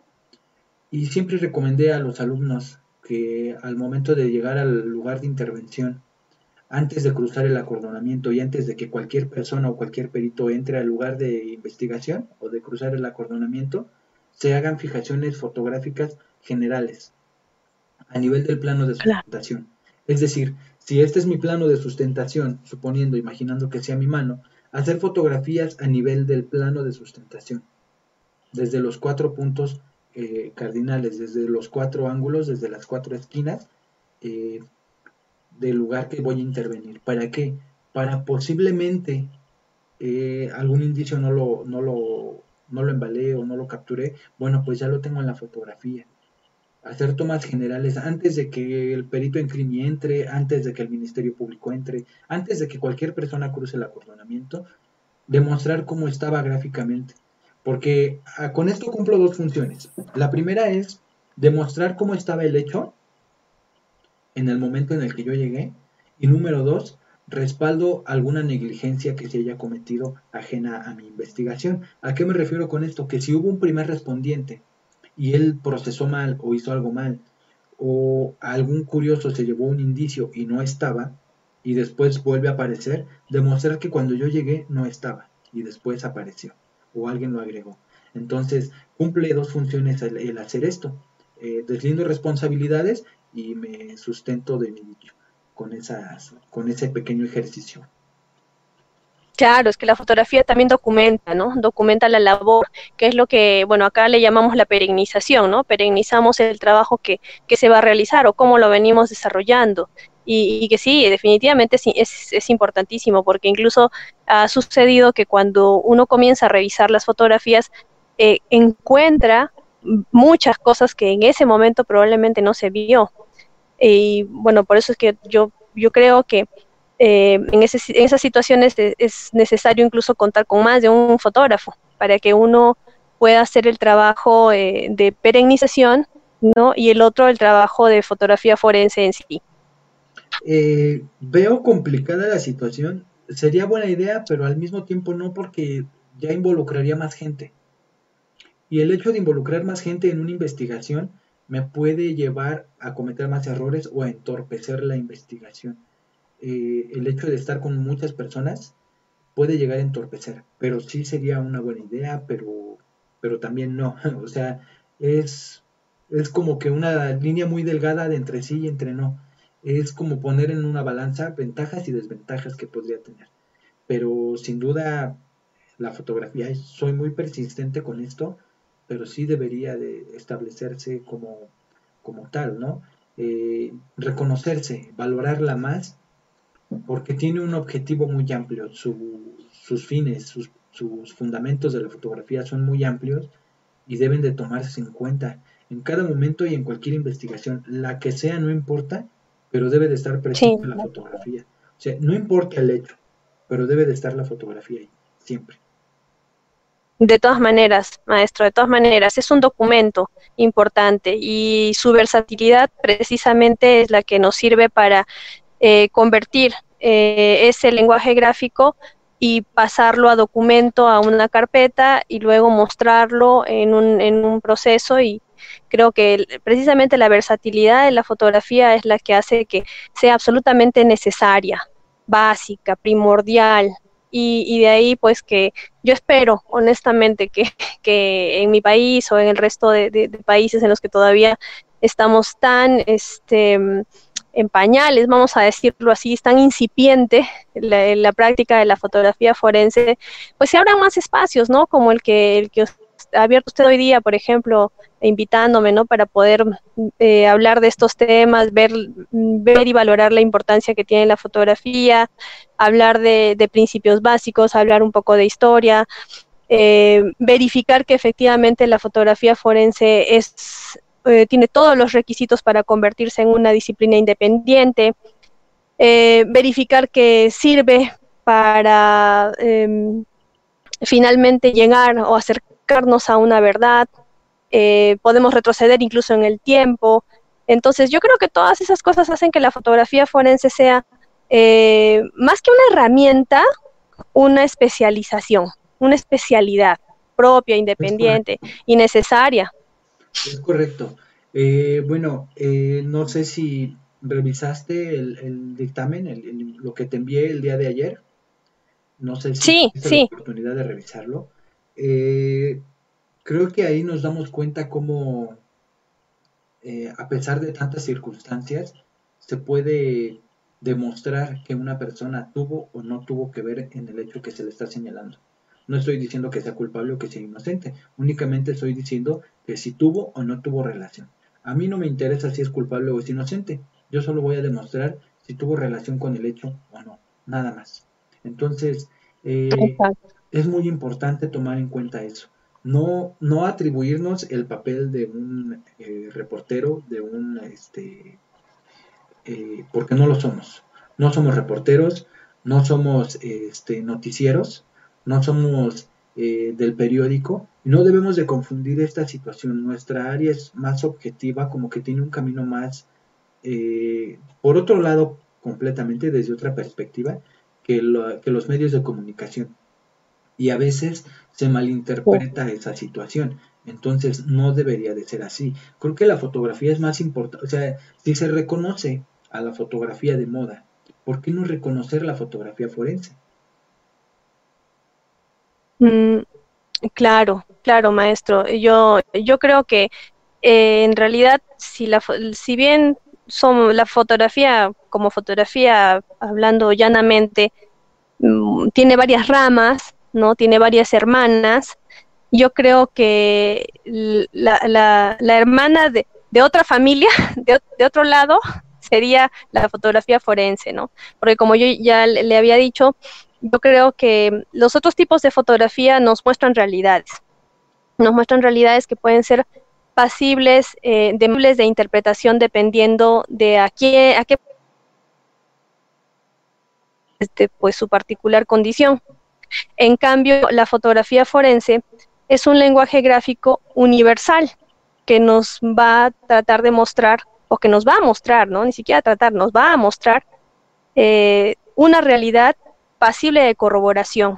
y siempre recomendé a los alumnos que al momento de llegar al lugar de intervención, antes de cruzar el acordonamiento y antes de que cualquier persona o cualquier perito entre al lugar de investigación o de cruzar el acordonamiento, se hagan fijaciones fotográficas generales a nivel del plano de Claro. sustentación. Es decir, si este es mi plano de sustentación, suponiendo, imaginando que sea mi mano, hacer fotografías a nivel del plano de sustentación, desde los cuatro puntos eh, cardinales, desde los cuatro ángulos, desde las cuatro esquinas eh, del lugar que voy a intervenir. ¿Para qué? Para posiblemente eh, algún indicio no lo, no, lo, no lo embalé o no lo capturé, bueno, pues ya lo tengo en la fotografía. Hacer tomas generales antes de que el perito en crimen entre, antes de que el Ministerio Público entre, antes de que cualquier persona cruce el acordonamiento, demostrar cómo estaba gráficamente. Porque ah, con esto cumplo dos funciones. La primera es demostrar cómo estaba el hecho en el momento en el que yo llegué. Y número dos, respaldo alguna negligencia que se haya cometido ajena a mi investigación. ¿A qué me refiero con esto? Que si hubo un primer respondiente y él procesó mal o hizo algo mal, o algún curioso se llevó un indicio y no estaba, y después vuelve a aparecer, demostrar que cuando yo llegué no estaba y después apareció, o alguien lo agregó. Entonces, cumple dos funciones el, el hacer esto. Eh, deslindo responsabilidades y me sustento de mi dicho con, esas, con ese pequeño ejercicio. Claro, es que la fotografía también documenta, ¿no? Documenta la labor, que es lo que, bueno, acá le llamamos la perennización, ¿no? Perennizamos el trabajo que, que se va a realizar o cómo lo venimos desarrollando. Y, y que sí, definitivamente es, es, es importantísimo, porque incluso ha sucedido que cuando uno comienza a revisar las fotografías, eh, encuentra muchas cosas que en ese momento probablemente no se vio. Y bueno, por eso es que yo, yo creo que eh, en, ese, en esas situaciones es, es necesario incluso contar con más de un fotógrafo para que uno pueda hacer el trabajo eh, de perennización, ¿no? Y el otro el trabajo de fotografía forense en sí. Eh, veo complicada la situación. Sería buena idea, pero al mismo tiempo no, porque ya involucraría más gente. Y el hecho de involucrar más gente en una investigación me puede llevar a cometer más errores o a entorpecer la investigación. Eh, el hecho de estar con muchas personas puede llegar a entorpecer, pero sí sería una buena idea, pero, pero también no. O sea, es, es como que una línea muy delgada de entre sí y entre no. Es como poner en una balanza ventajas y desventajas que podría tener. Pero sin duda la fotografía, soy muy persistente con esto, pero sí debería de establecerse como, como tal, ¿no? Eh, reconocerse, valorarla más, porque tiene un objetivo muy amplio, su, sus fines, sus, sus fundamentos de la fotografía son muy amplios y deben de tomarse en cuenta en cada momento y en cualquier investigación, la que sea no importa, pero debe de estar Sí, presente la fotografía. O sea, no importa el hecho, pero debe de estar la fotografía ahí, siempre. de todas maneras, maestro, de todas maneras, es un documento importante y su versatilidad precisamente es la que nos sirve para eh, convertir eh, ese lenguaje gráfico y pasarlo a documento, a una carpeta y luego mostrarlo en un, en un proceso, y creo que el, precisamente la versatilidad de la fotografía es la que hace que sea absolutamente necesaria, básica, primordial, y, y de ahí pues que yo espero honestamente que, que en mi país o en el resto de, de, de países en los que todavía estamos tan este, en pañales, vamos a decirlo así, es tan incipiente la, la práctica de la fotografía forense, pues se abran más espacios, ¿no? Como el que, el que ha abierto usted hoy día, por ejemplo, invitándome, ¿no? Para poder eh, hablar de estos temas, ver, ver y valorar la importancia que tiene la fotografía, hablar de, de principios básicos, hablar un poco de historia, eh, verificar que efectivamente la fotografía forense es Eh, tiene todos los requisitos para convertirse en una disciplina independiente, eh, verificar que sirve para eh, finalmente llegar o acercarnos a una verdad, eh, podemos retroceder incluso en el tiempo. Entonces yo creo que todas esas cosas hacen que la fotografía forense sea eh, más que una herramienta, una especialización, una especialidad propia, Es independiente correcto. y necesaria. Es correcto. Eh, bueno, eh, no sé si revisaste el, el dictamen, el- el- lo que te envié el día de ayer. No sé si Sí, tuviste la sí, oportunidad de revisarlo. Eh, Creo que ahí nos damos cuenta cómo, eh, a pesar de tantas circunstancias, se puede demostrar que una persona tuvo o no tuvo que ver en el hecho que se le está señalando. No estoy diciendo que sea culpable o que sea inocente, únicamente estoy diciendo que si tuvo o no tuvo relación. A mí no me interesa si es culpable o es inocente, yo solo voy a demostrar si tuvo relación con el hecho o no, nada más. Entonces, eh, exacto. es muy importante tomar en cuenta eso. No, no atribuirnos el papel de un eh, reportero, de un, este, eh, porque no lo somos. No somos reporteros, no somos este, noticieros, no somos eh, del periódico. No debemos de confundir esta situación. Nuestra área es más objetiva, como que tiene un camino más, eh, por otro lado, completamente desde otra perspectiva que, lo, que los medios de comunicación. Y a veces se malinterpreta esa situación. Entonces no debería de ser así. Creo que la fotografía es más importante. O sea, si se reconoce a la fotografía de moda, ¿por qué no reconocer la fotografía forense? Mm, claro, claro, maestro. Yo, yo creo que eh, en realidad, si, la, fo- si bien son, la fotografía, como fotografía, hablando llanamente, mm, tiene varias ramas, ¿no? Tiene varias hermanas. Yo creo que l- la, la, la hermana de, de otra familia, de, ot- de otro lado, sería la fotografía forense, ¿no? Porque como yo ya le le había dicho, yo creo que los otros tipos de fotografía nos muestran realidades, nos muestran realidades que pueden ser pasibles, eh, de, de interpretación dependiendo de a qué, a qué este, pues su particular condición. En cambio, la fotografía forense es un lenguaje gráfico universal que nos va a tratar de mostrar, o que nos va a mostrar, ¿no? Ni siquiera tratar, nos va a mostrar eh, una realidad pasible de corroboración.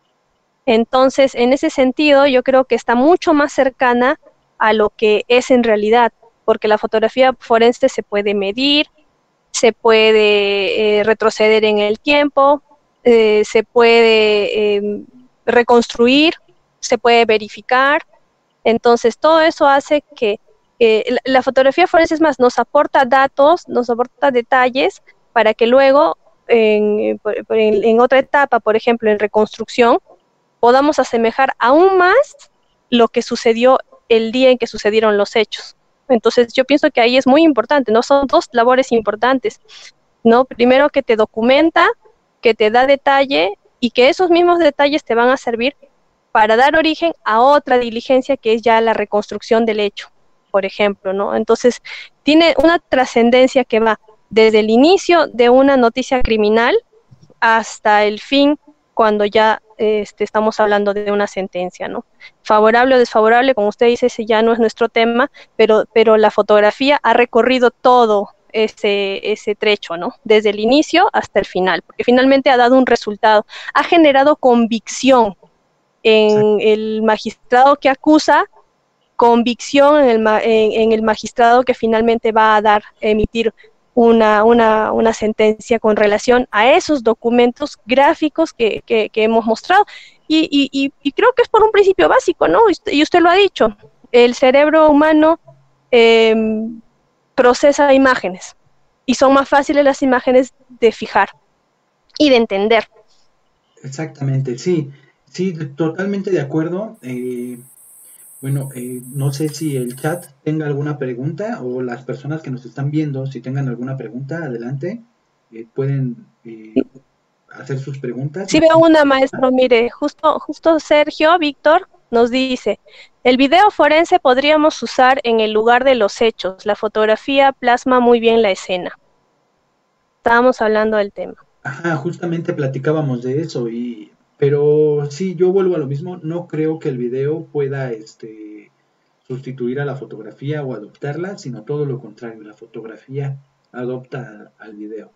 Entonces, en ese sentido, yo creo que está mucho más cercana a lo que es en realidad, porque la fotografía forense se puede medir, se puede eh, retroceder en el tiempo, eh, se puede eh, reconstruir, se puede verificar. Entonces, todo eso hace que eh, la, la fotografía forense es más, nos aporta datos, nos aporta detalles para que luego en, en, en otra etapa, por ejemplo, en reconstrucción, podamos asemejar aún más lo que sucedió el día en que sucedieron los hechos. Entonces yo pienso que ahí es muy importante, ¿no? Son dos labores importantes, ¿no? Primero que te documenta, que te da detalle y que esos mismos detalles te van a servir para dar origen a otra diligencia que es ya la reconstrucción del hecho, por ejemplo, ¿no? Entonces tiene una trascendencia que va desde el inicio de una noticia criminal hasta el fin cuando ya este, estamos hablando de una sentencia, ¿no? Favorable o desfavorable, como usted dice, ese ya no es nuestro tema, pero, pero la fotografía ha recorrido todo ese, ese trecho, ¿no? Desde el inicio hasta el final, porque finalmente ha dado un resultado, ha generado convicción en el magistrado que acusa, convicción en el, en, en el magistrado que finalmente va a dar, emitir una, una, una sentencia con relación a esos documentos gráficos que, que, que hemos mostrado. Y, y, y, creo que es por un principio básico, ¿no? Y usted, y usted lo ha dicho, el cerebro humano eh, procesa imágenes y son más fáciles las imágenes de fijar y de entender. Exactamente, sí, sí, totalmente de acuerdo. Eh, bueno, eh, no sé si el chat tenga alguna pregunta o las personas que nos están viendo, si tengan alguna pregunta, adelante, eh, pueden eh, hacer sus preguntas. Sí, veo una, maestro, mire, justo, justo Sergio Víctor nos dice, el video forense podríamos usar en el lugar de los hechos, la fotografía plasma muy bien la escena. Estábamos hablando del tema. Ajá, justamente platicábamos de eso, y pero sí, yo vuelvo a lo mismo, no creo que el video pueda este, sustituir a la fotografía o adoptarla, sino todo lo contrario, la fotografía adopta al video.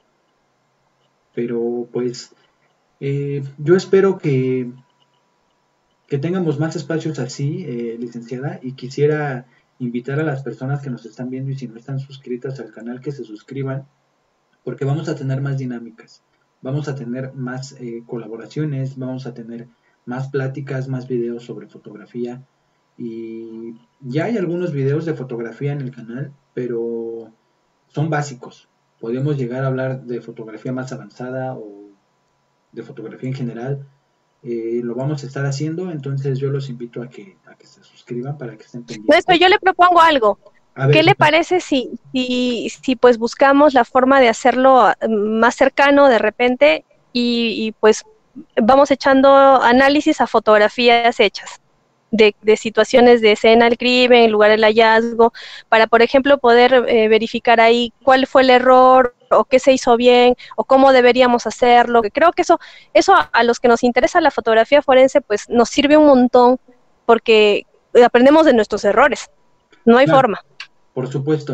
Pero pues eh, yo espero que, que tengamos más espacios así, eh, licenciada, y quisiera invitar a las personas que nos están viendo y si no están suscritas al canal que se suscriban, porque vamos a tener más dinámicas, vamos a tener más eh, colaboraciones, vamos a tener más pláticas, más videos sobre fotografía, y ya hay algunos videos de fotografía en el canal, pero son básicos. Podemos llegar a hablar de fotografía más avanzada o de fotografía en general. Eh, lo vamos a estar haciendo, entonces yo los invito a que, a que se suscriban para que estén pendientes. Maestro, yo le propongo algo. Ver, ¿qué le parece si, si, si pues buscamos la forma de hacerlo más cercano de repente y, y pues vamos echando análisis a fotografías hechas de, de situaciones de escena del crimen, el lugar del hallazgo, para por ejemplo poder eh, verificar ahí cuál fue el error o qué se hizo bien o cómo deberíamos hacerlo? Creo que eso, eso a, a los que nos interesa la fotografía forense pues nos sirve un montón porque aprendemos de nuestros errores, no hay claro, forma. Por supuesto.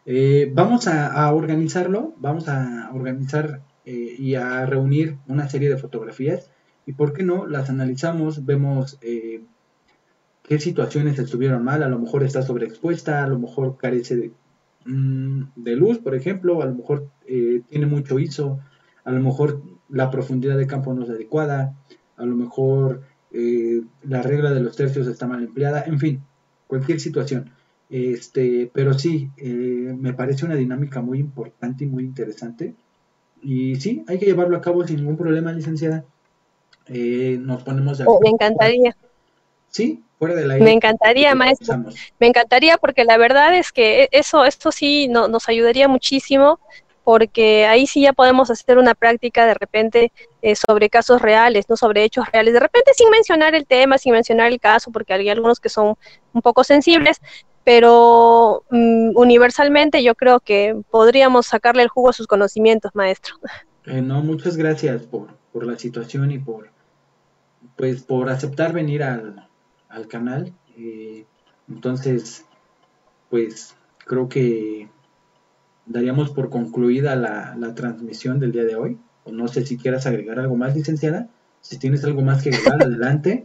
Eh, vamos a, a organizarlo, vamos a organizar eh, y a reunir una serie de fotografías y, ¿por qué no? Las analizamos, vemos eh, qué situaciones estuvieron mal, a lo mejor está sobreexpuesta, a lo mejor carece de, mm, de luz, por ejemplo, a lo mejor eh, tiene mucho I S O, a lo mejor la profundidad de campo no es adecuada, a lo mejor eh, la regla de los tercios está mal empleada, en fin, cualquier situación. Este, pero sí, eh, me parece una dinámica muy importante y muy interesante. Y sí, hay que llevarlo a cabo sin ningún problema, licenciada. Eh, nos ponemos de Oh, me acuerdo. encantaría. Sí, fuera del Me aire. encantaría, maestro. Empezamos. Me encantaría porque la verdad es que e- eso, esto sí no, nos ayudaría muchísimo porque ahí sí ya podemos hacer una práctica de repente eh, sobre casos reales, no sobre hechos reales, de repente sin mencionar el tema, sin mencionar el caso, porque hay algunos que son un poco sensibles, pero mm, universalmente yo creo que podríamos sacarle el jugo a sus conocimientos, maestro. Eh, no, muchas gracias por, por la situación y por, pues, por aceptar venir al, al canal. Eh, entonces, pues, creo que daríamos por concluida la, la transmisión del día de hoy. O no sé si quieras agregar algo más, licenciada. Si tienes algo más que agregar, adelante.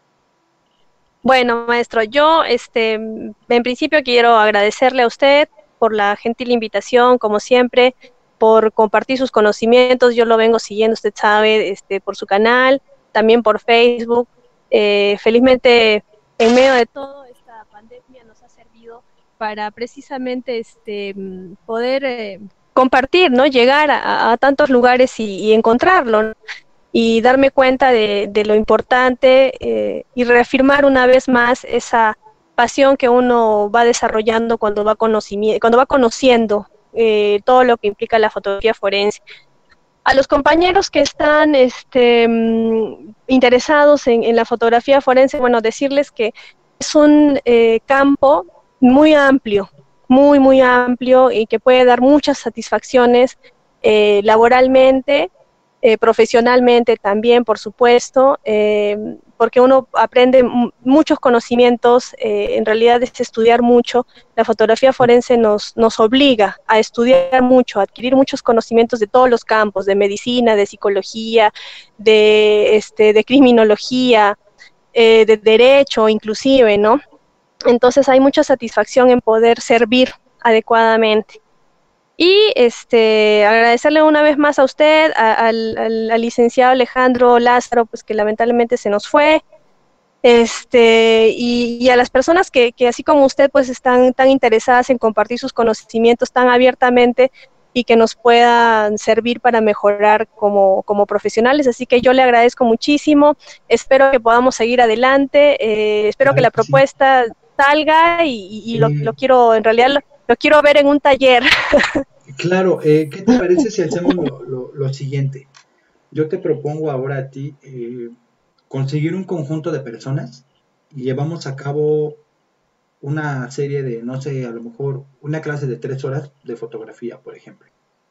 Bueno, maestro, yo este, en principio quiero agradecerle a usted por la gentil invitación, como siempre, por compartir sus conocimientos. Yo lo vengo siguiendo, usted sabe, este, por su canal, también por Facebook. Eh, felizmente, en medio de todo, esta pandemia nos ha servido para precisamente este, poder eh, compartir, ¿no? Llegar a, a tantos lugares y, y encontrarlo, ¿no? Y darme cuenta de, de lo importante eh, y reafirmar una vez más esa pasión que uno va desarrollando cuando va, cuando va conociendo eh, todo lo que implica la fotografía forense. A los compañeros que están este, interesados en, en la fotografía forense, bueno, decirles que es un eh, campo muy amplio, muy, muy amplio y que puede dar muchas satisfacciones eh, laboralmente, eh, profesionalmente también, por supuesto, eh, porque uno aprende muchos conocimientos, eh, en realidad es estudiar mucho. La fotografía forense nos, nos obliga a estudiar mucho, a adquirir muchos conocimientos de todos los campos, de medicina, de psicología, de, este, de criminología, eh, de derecho inclusive, ¿no? Entonces hay mucha satisfacción en poder servir adecuadamente. Y este, agradecerle una vez más a usted, a, al, al, al licenciado Alejandro Lázaro, pues que lamentablemente se nos fue, este, y, y a las personas que, que así como usted pues están tan interesadas en compartir sus conocimientos tan abiertamente y que nos puedan servir para mejorar como, como profesionales. Así que yo le agradezco muchísimo, espero que podamos seguir adelante, eh, espero que Claro la que sí. propuesta salga y, y lo, Eh, lo quiero, en realidad lo, lo quiero ver en un taller. claro, eh, ¿qué te parece si hacemos lo, lo, lo siguiente? Yo te propongo ahora a ti eh, conseguir un conjunto de personas y llevamos a cabo una serie de, no sé, a lo mejor una clase de tres horas de fotografía, por ejemplo.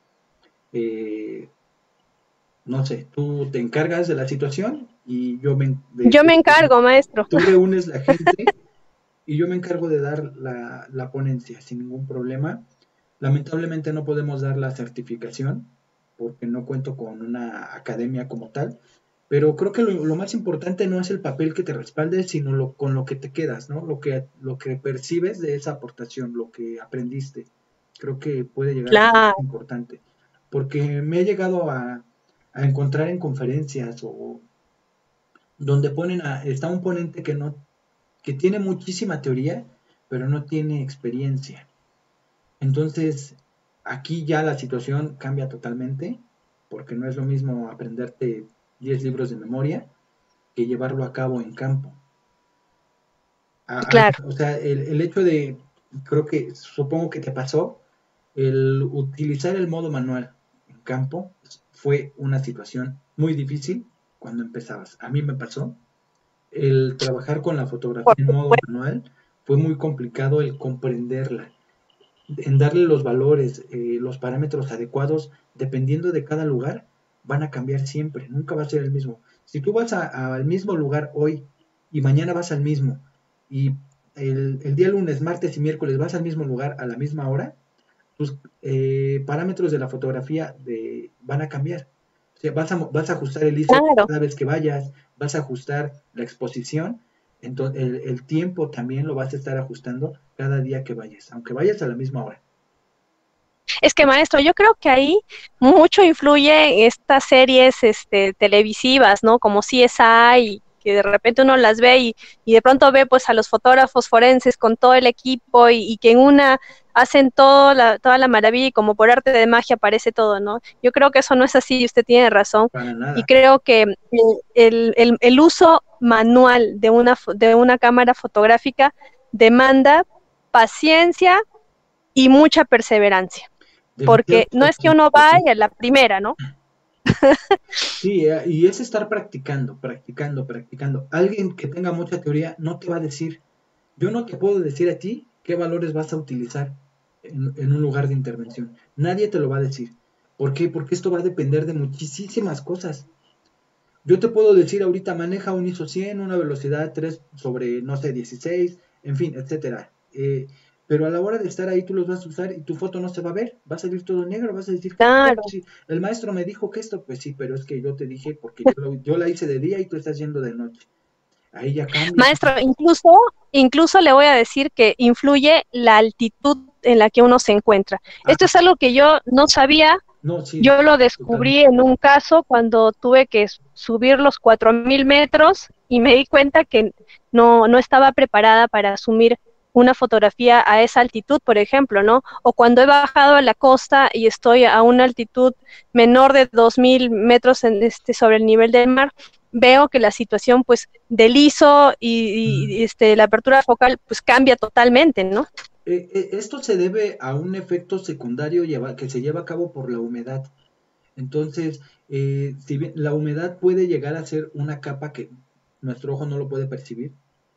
Eh, no sé, tú te encargas de la situación y yo me, de, Yo de- me de- encargo, maestro. tú reúnes la gente y yo me encargo de dar la, la ponencia sin ningún problema. Lamentablemente no podemos dar la certificación porque no cuento con una academia como tal, pero creo que lo, lo más importante no es el papel que te respalde, sino lo, con lo que te quedas, ¿no? Lo que, lo que percibes de esa aportación, lo que aprendiste. Creo que puede llegar a ser Claro, importante, porque me he llegado a, a encontrar en conferencias o donde ponen a, está un ponente que no, que tiene muchísima teoría, pero no tiene experiencia. Entonces, aquí ya la situación cambia totalmente, porque no es lo mismo aprenderte diez libros de memoria que llevarlo a cabo en campo. A- a- claro. o sea, el, el hecho de, creo que, supongo que te pasó, el utilizar el modo manual en campo fue una situación muy difícil cuando empezabas. A mí me pasó. El trabajar con la fotografía Por en modo supuesto. manual fue muy complicado el comprenderla, en darle los valores, eh, los parámetros adecuados, dependiendo de cada lugar, van a cambiar siempre, nunca va a ser el mismo. Si tú vas a, a, al mismo lugar hoy y mañana vas al mismo, y el, el día lunes, martes y miércoles vas al mismo lugar a la misma hora, tus eh, parámetros de la fotografía de, van a cambiar. O sea, vas a, vas a ajustar el I S O Claro. cada vez que vayas, vas a ajustar la exposición, entonces el, el tiempo también lo vas a estar ajustando cada día que vayas, aunque vayas a la misma hora. Es que, maestro, yo creo que ahí mucho influye estas series este, televisivas, ¿no? Como C S I, que de repente uno las ve y, y de pronto ve pues a los fotógrafos forenses con todo el equipo y, y que en una hacen todo la, toda la maravilla y como por arte de magia aparece todo, ¿no? Yo creo que eso no es así y usted tiene razón. Para Y nada. creo que el, el, el uso manual de una, de una cámara fotográfica demanda paciencia y mucha perseverancia, Demasiado porque no es que tiempo. uno vaya a la primera, ¿no? Sí, eh, y es estar practicando, practicando, practicando. Alguien que tenga mucha teoría no te va a decir, yo no te puedo decir a ti qué valores vas a utilizar en, en un lugar de intervención. Nadie te lo va a decir. ¿Por qué? Porque esto va a depender de muchísimas cosas. Yo te puedo decir ahorita maneja un ISO cien, una velocidad tres sobre, no sé, dieciséis, en fin, etcétera. Eh, pero a la hora de estar ahí tú los vas a usar y tu foto no se va a ver, va a salir todo negro, vas a decir, ¿qué pasó? Claro. Sí, el maestro me dijo que esto, pues sí, pero es que yo te dije porque yo, lo- yo la hice de día y tú estás yendo de noche. Ahí ya cambia. Maestro, incluso, incluso le voy a decir que influye la altitud en la que uno se encuentra. Ah, Esto es algo que yo no sabía. no, sí, Yo lo descubrí totalmente. en un caso cuando tuve que subir los cuatro mil metros y me di cuenta que no, no estaba preparada para asumir una fotografía a esa altitud, por ejemplo, ¿no? O cuando he bajado a la costa y estoy a una altitud menor de dos mil metros en este, sobre el nivel del mar, veo que la situación, pues, del ISO y, y este, la apertura focal, pues, cambia totalmente, ¿no? Eh, eh, esto se debe a un efecto secundario lleva- que se lleva a cabo por la humedad. Entonces, eh, si bien la humedad puede llegar a ser una capa que nuestro ojo no lo puede percibir,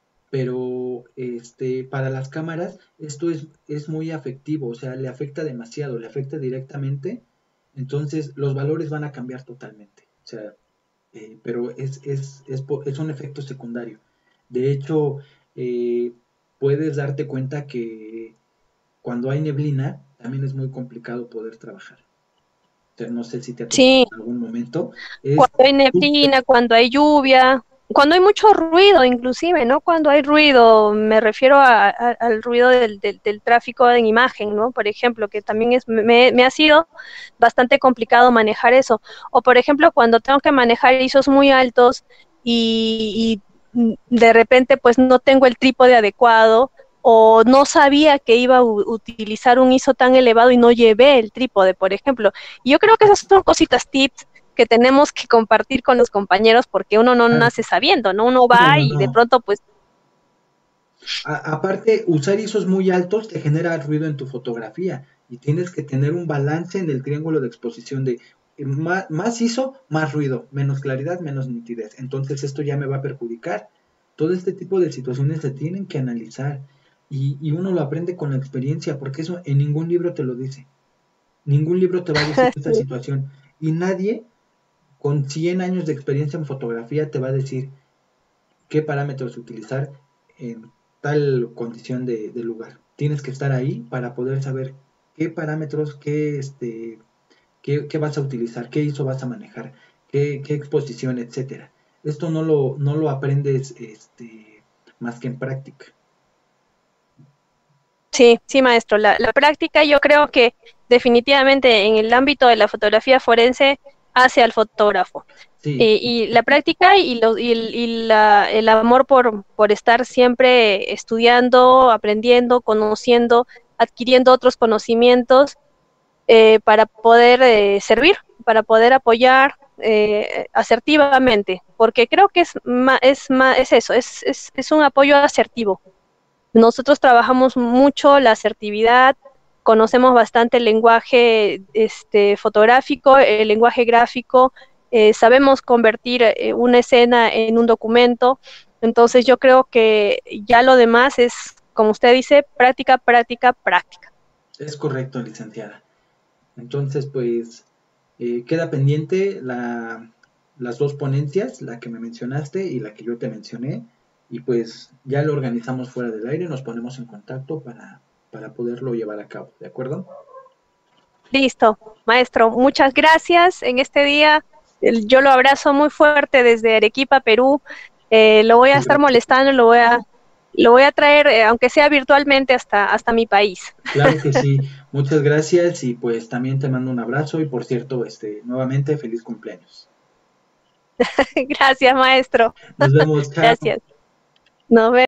pero este, para las cámaras esto es, es muy afectivo, o sea, le afecta demasiado, le afecta directamente, entonces los valores van a cambiar totalmente, o sea, eh, pero es, es, es, po- es un efecto secundario. De hecho, eh, puedes darte cuenta que cuando hay neblina también es muy complicado poder trabajar. O sea, no sé si te ha tocado Sí, en algún momento, es cuando hay súper. neblina, cuando hay lluvia, cuando hay mucho ruido, inclusive, ¿no? Cuando hay ruido, me refiero a, a, al ruido del, del, del, tráfico en imagen, ¿no? Por ejemplo, que también es, me, me, ha sido bastante complicado manejar eso. O, por ejemplo, cuando tengo que manejar ISOs muy altos y, y de repente, pues, no tengo el trípode adecuado, o no sabía que iba a utilizar un ISO tan elevado y no llevé el trípode, por ejemplo. Y yo creo que esas son cositas, tips que tenemos que compartir con los compañeros porque uno no Claro. nace sabiendo, ¿no? Uno No, va no, y de no. pronto pues... A- aparte, usar ISOs muy altos te genera ruido en tu fotografía y tienes que tener un balance en el triángulo de exposición de eh, más, más ISO, más ruido, menos claridad, menos nitidez. Entonces esto ya me va a perjudicar. Todo este tipo de situaciones se tienen que analizar y, y uno lo aprende con la experiencia porque eso en ningún libro te lo dice. Ningún libro te va a decir esta Sí. situación y nadie con cien años de experiencia en fotografía te va a decir qué parámetros utilizar en tal condición de, de lugar. Tienes que estar ahí para poder saber qué parámetros, qué, este, qué, qué vas a utilizar, qué ISO vas a manejar, qué, qué exposición, etcétera. Esto no lo, no lo aprendes este, más que en práctica. Sí, sí, maestro. La, la práctica yo creo que definitivamente en el ámbito de la fotografía forense hace al fotógrafo. Sí, Eh, y la práctica y, lo, y, el, y la, el amor por, por estar siempre estudiando, aprendiendo, conociendo, adquiriendo otros conocimientos eh, para poder eh, servir, para poder apoyar eh, asertivamente, porque creo que es, ma, es, ma, es eso, es, es, es un apoyo asertivo. Nosotros trabajamos mucho la asertividad, conocemos bastante el lenguaje este, fotográfico, el lenguaje gráfico, eh, sabemos convertir eh, una escena en un documento, entonces yo creo que ya lo demás es, como usted dice, práctica, práctica, práctica. es correcto, licenciada. Entonces, pues eh, queda pendiente la, las dos ponencias, la que me mencionaste y la que yo te mencioné, y pues ya lo organizamos fuera del aire, nos ponemos en contacto para, para poderlo llevar a cabo, ¿de acuerdo? Listo, maestro, muchas gracias en este día. El- Yo lo abrazo muy fuerte desde Arequipa, Perú. Eh, lo voy a Muchas estar gracias. molestando, lo voy a, lo voy a traer, eh, aunque sea virtualmente, hasta, hasta mi país. Claro que sí, muchas gracias y pues también te mando un abrazo y por cierto, este, nuevamente feliz cumpleaños. Gracias, maestro. Nos vemos, chao. Gracias. Nos vemos.